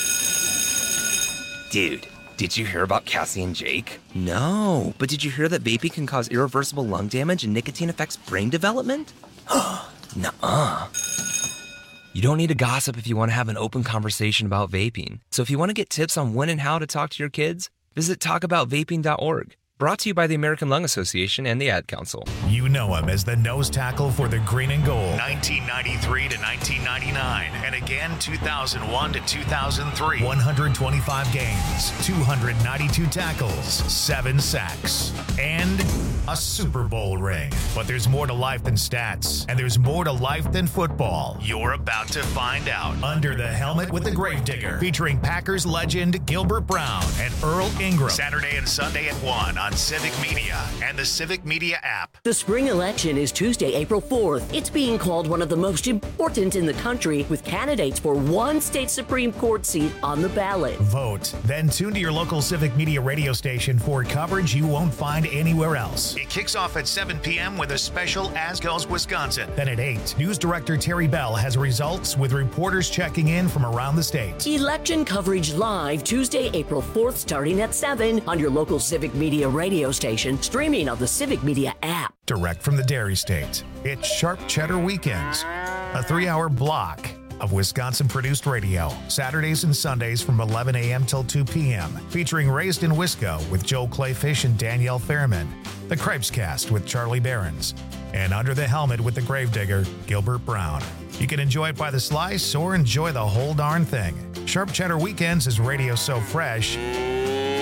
Speaker 21: Dude, did you hear about Cassie and Jake? No, but did you hear that vaping can cause irreversible lung damage and nicotine affects brain development? Nuh-uh. You don't need to gossip if you want to have an open conversation about vaping. So if you want to get tips on when and how to talk to your kids, visit talkaboutvaping.org. Brought to you by the American Lung Association and the Ad Council.
Speaker 7: You know him as the nose tackle for the Green and Gold, 1993 to 1999, and again 2001 to 2003. 125 games, 292 tackles, 7 sacks, and a Super Bowl ring. But there's more to life than stats, and there's more to life than football. You're about to find out. Under the Helmet with the Gravedigger, featuring Packers legend Gilbert Brown and Earl Ingram. Saturday and Sunday at 1 on Civic Media and the Civic Media app.
Speaker 22: The spring election is Tuesday, April 4th. It's being called one of the most important in the country, with candidates for one state Supreme Court seat on the ballot.
Speaker 7: Vote. Then tune to your local Civic Media radio station for coverage you won't find anywhere else. It kicks off at 7 p.m. with a special As Goes Wisconsin. Then at 8, News Director Terry Bell has results with reporters checking in from around the state.
Speaker 22: Election coverage live Tuesday, April 4th, starting at 7 on your local Civic Media radio station, streaming on the Civic Media app.
Speaker 7: Direct from the Dairy State, it's Sharp Cheddar Weekends, a 3-hour block of Wisconsin-produced radio, Saturdays and Sundays from 11 a.m. till 2 p.m., featuring Raised in Wisco with Joe Clayfish and Danielle Fairman, the Cripescast with Charlie Behrens, and Under the Helmet with the Gravedigger, Gilbert Brown. You can enjoy it by the slice or enjoy the whole darn thing. Sharp Cheddar Weekends is radio so fresh,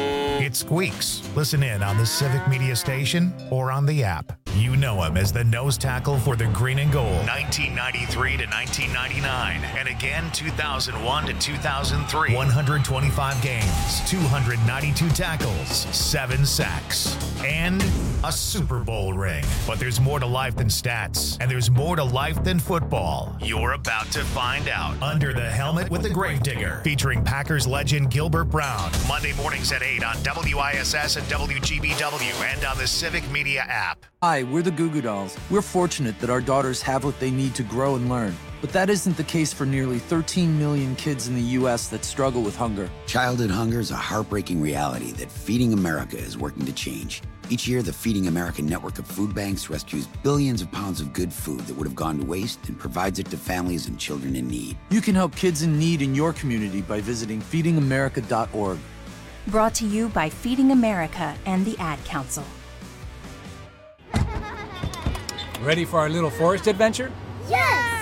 Speaker 7: it squeaks. Listen in on the Civic Media Station or on the app. You know him as the nose tackle for the Green and Gold, 1993 to 1999, and again 2001 to 2003. 125 games, 292 tackles, 7 sacks, and a Super Bowl ring. But there's more to life than stats, and there's more to life than football. You're about to find out. Under the Helmet with the Gravedigger, featuring Packers legend Gilbert Brown. Monday mornings at 8 on WISS and WGBW and on the Civic Media app.
Speaker 2: Hi, we're the Goo Goo Dolls. We're fortunate that our daughters have what they need to grow and learn. But that isn't the case for nearly 13 million kids in the U.S. that struggle with hunger.
Speaker 4: Childhood hunger is a heartbreaking reality that Feeding America is working to change. Each year, the Feeding America network of food banks rescues billions of pounds of good food that would have gone to waste and provides it to families and children in need.
Speaker 2: You can help kids in need in your community by visiting feedingamerica.org.
Speaker 5: Brought to you by Feeding America and the Ad Council.
Speaker 6: Ready for our little forest adventure?
Speaker 23: Yes!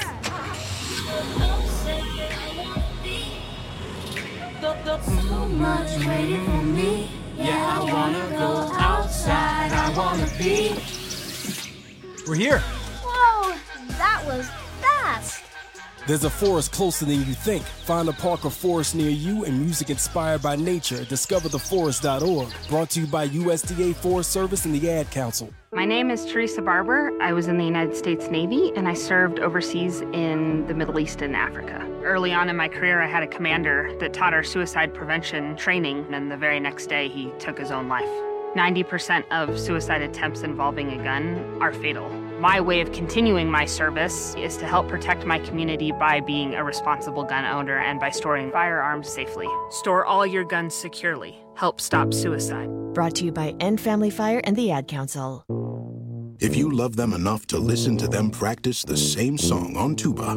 Speaker 24: So much waiting for me. Yeah, I wanna go outside. I wanna be.
Speaker 6: We're here.
Speaker 24: Whoa, that was fast.
Speaker 25: There's a forest closer than you think. Find a park or forest near you and music inspired by nature at discovertheforest.org. Brought to you by USDA Forest Service and the Ad Council.
Speaker 26: My name is Teresa Barber. I was in the United States Navy, and I served overseas in the Middle East and Africa. Early on in my career, I had a commander that taught our suicide prevention training, and the very next day, he took his own life. 90% of suicide attempts involving a gun are fatal. My way of continuing my service is to help protect my community by being a responsible gun owner and by storing firearms safely. Store all your guns securely. Help stop suicide.
Speaker 27: Brought to you by End Family Fire and the Ad Council.
Speaker 28: If you love them enough to listen to them practice the same song on tuba,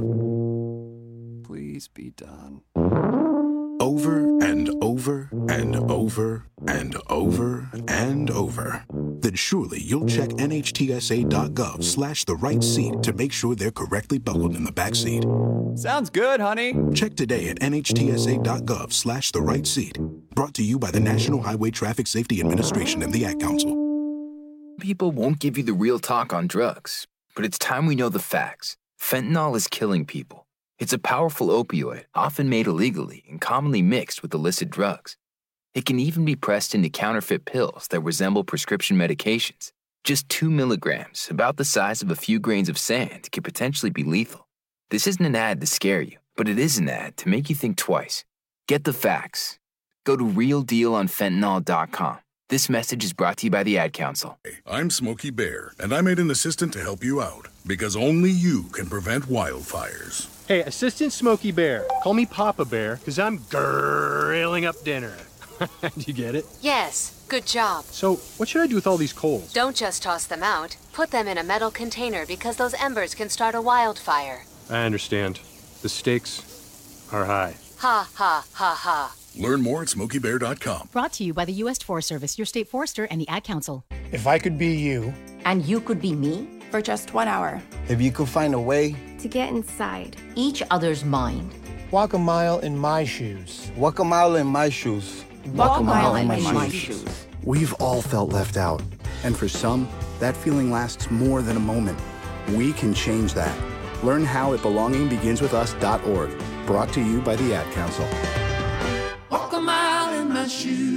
Speaker 30: please be done.
Speaker 28: Over and over and over and over and over, then surely you'll check NHTSA.gov/the right seat to make sure they're correctly buckled in the back seat.
Speaker 30: Sounds good, honey.
Speaker 28: Check today at NHTSA.gov/the right seat. Brought to you by the National Highway Traffic Safety Administration and the Ad Council.
Speaker 32: People won't give you the real talk on drugs, but it's time we know the facts. Fentanyl is killing people. It's a powerful opioid, often made illegally and commonly mixed with illicit drugs. It can even be pressed into counterfeit pills that resemble prescription medications. Just 2 milligrams, about the size of a few grains of sand, could potentially be lethal. This isn't an ad to scare you, but it is an ad to make you think twice. Get the facts. Go to realdealonfentanyl.com. This message is brought to you by the Ad Council.
Speaker 31: I'm Smokey Bear, and I made an assistant to help you out, because only you can prevent wildfires.
Speaker 33: Hey, Assistant Smokey Bear. Call me Papa Bear, because I'm grilling up dinner. Do you get it?
Speaker 34: Yes, good job.
Speaker 33: So, what should I do with all these coals?
Speaker 34: Don't just toss them out. Put them in a metal container because those embers can start a wildfire.
Speaker 33: I understand. The stakes are high.
Speaker 34: Ha, ha, ha, ha.
Speaker 31: Learn more at SmokeyBear.com.
Speaker 35: Brought to you by the U.S. Forest Service, your state forester, and the Ad Council.
Speaker 36: If I could be you.
Speaker 28: And you could be me?
Speaker 37: For just 1 hour.
Speaker 36: If you could find a way.
Speaker 8: To get inside.
Speaker 28: Each other's mind.
Speaker 36: Walk a mile in my shoes. Walk a mile in my shoes.
Speaker 28: Walk a mile in my shoes.
Speaker 29: We've all felt left out. And for some, that feeling lasts more than a moment. We can change that. Learn how at belongingbeginswithus.org. Brought to you by the Ad Council.
Speaker 24: Walk a mile in my shoes.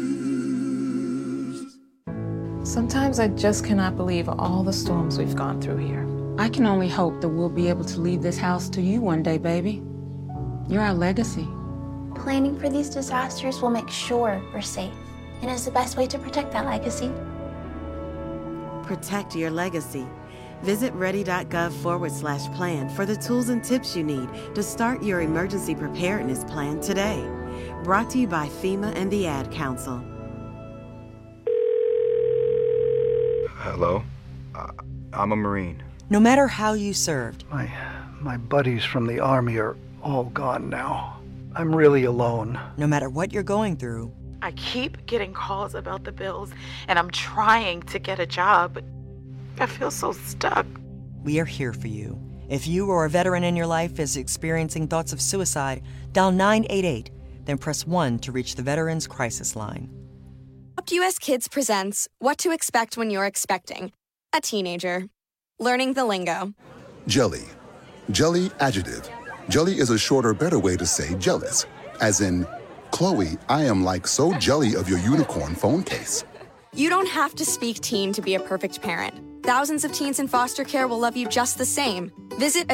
Speaker 38: Sometimes I just cannot believe all the storms we've gone through here.
Speaker 39: I can only hope that we'll be able to leave this house to you one day, baby. You're our legacy.
Speaker 40: Planning for these disasters will make sure we're safe, and is the best way to protect that legacy.
Speaker 41: Protect your legacy. Visit ready.gov/plan for the tools and tips you need to start your emergency preparedness plan today. Brought to you by FEMA and the Ad Council.
Speaker 42: Hello? I'm a Marine.
Speaker 43: No matter how you served.
Speaker 44: My buddies from the Army are all gone now. I'm really alone.
Speaker 43: No matter what you're going through.
Speaker 17: I keep getting calls about the bills, and I'm trying to get a job, but I feel so stuck.
Speaker 43: We are here for you. If you or a veteran in your life is experiencing thoughts of suicide, dial 988, then press 1 to reach the Veterans Crisis Line.
Speaker 1: Adopt US Kids presents What to Expect When You're Expecting a Teenager. Learning the lingo.
Speaker 28: Jelly. Jelly adjective. Jelly is a shorter, better way to say jealous. As in, Chloe, I am like so jelly of your unicorn phone case.
Speaker 1: You don't have to speak teen to be a perfect parent. Thousands of teens in foster care will love you just the same. Visit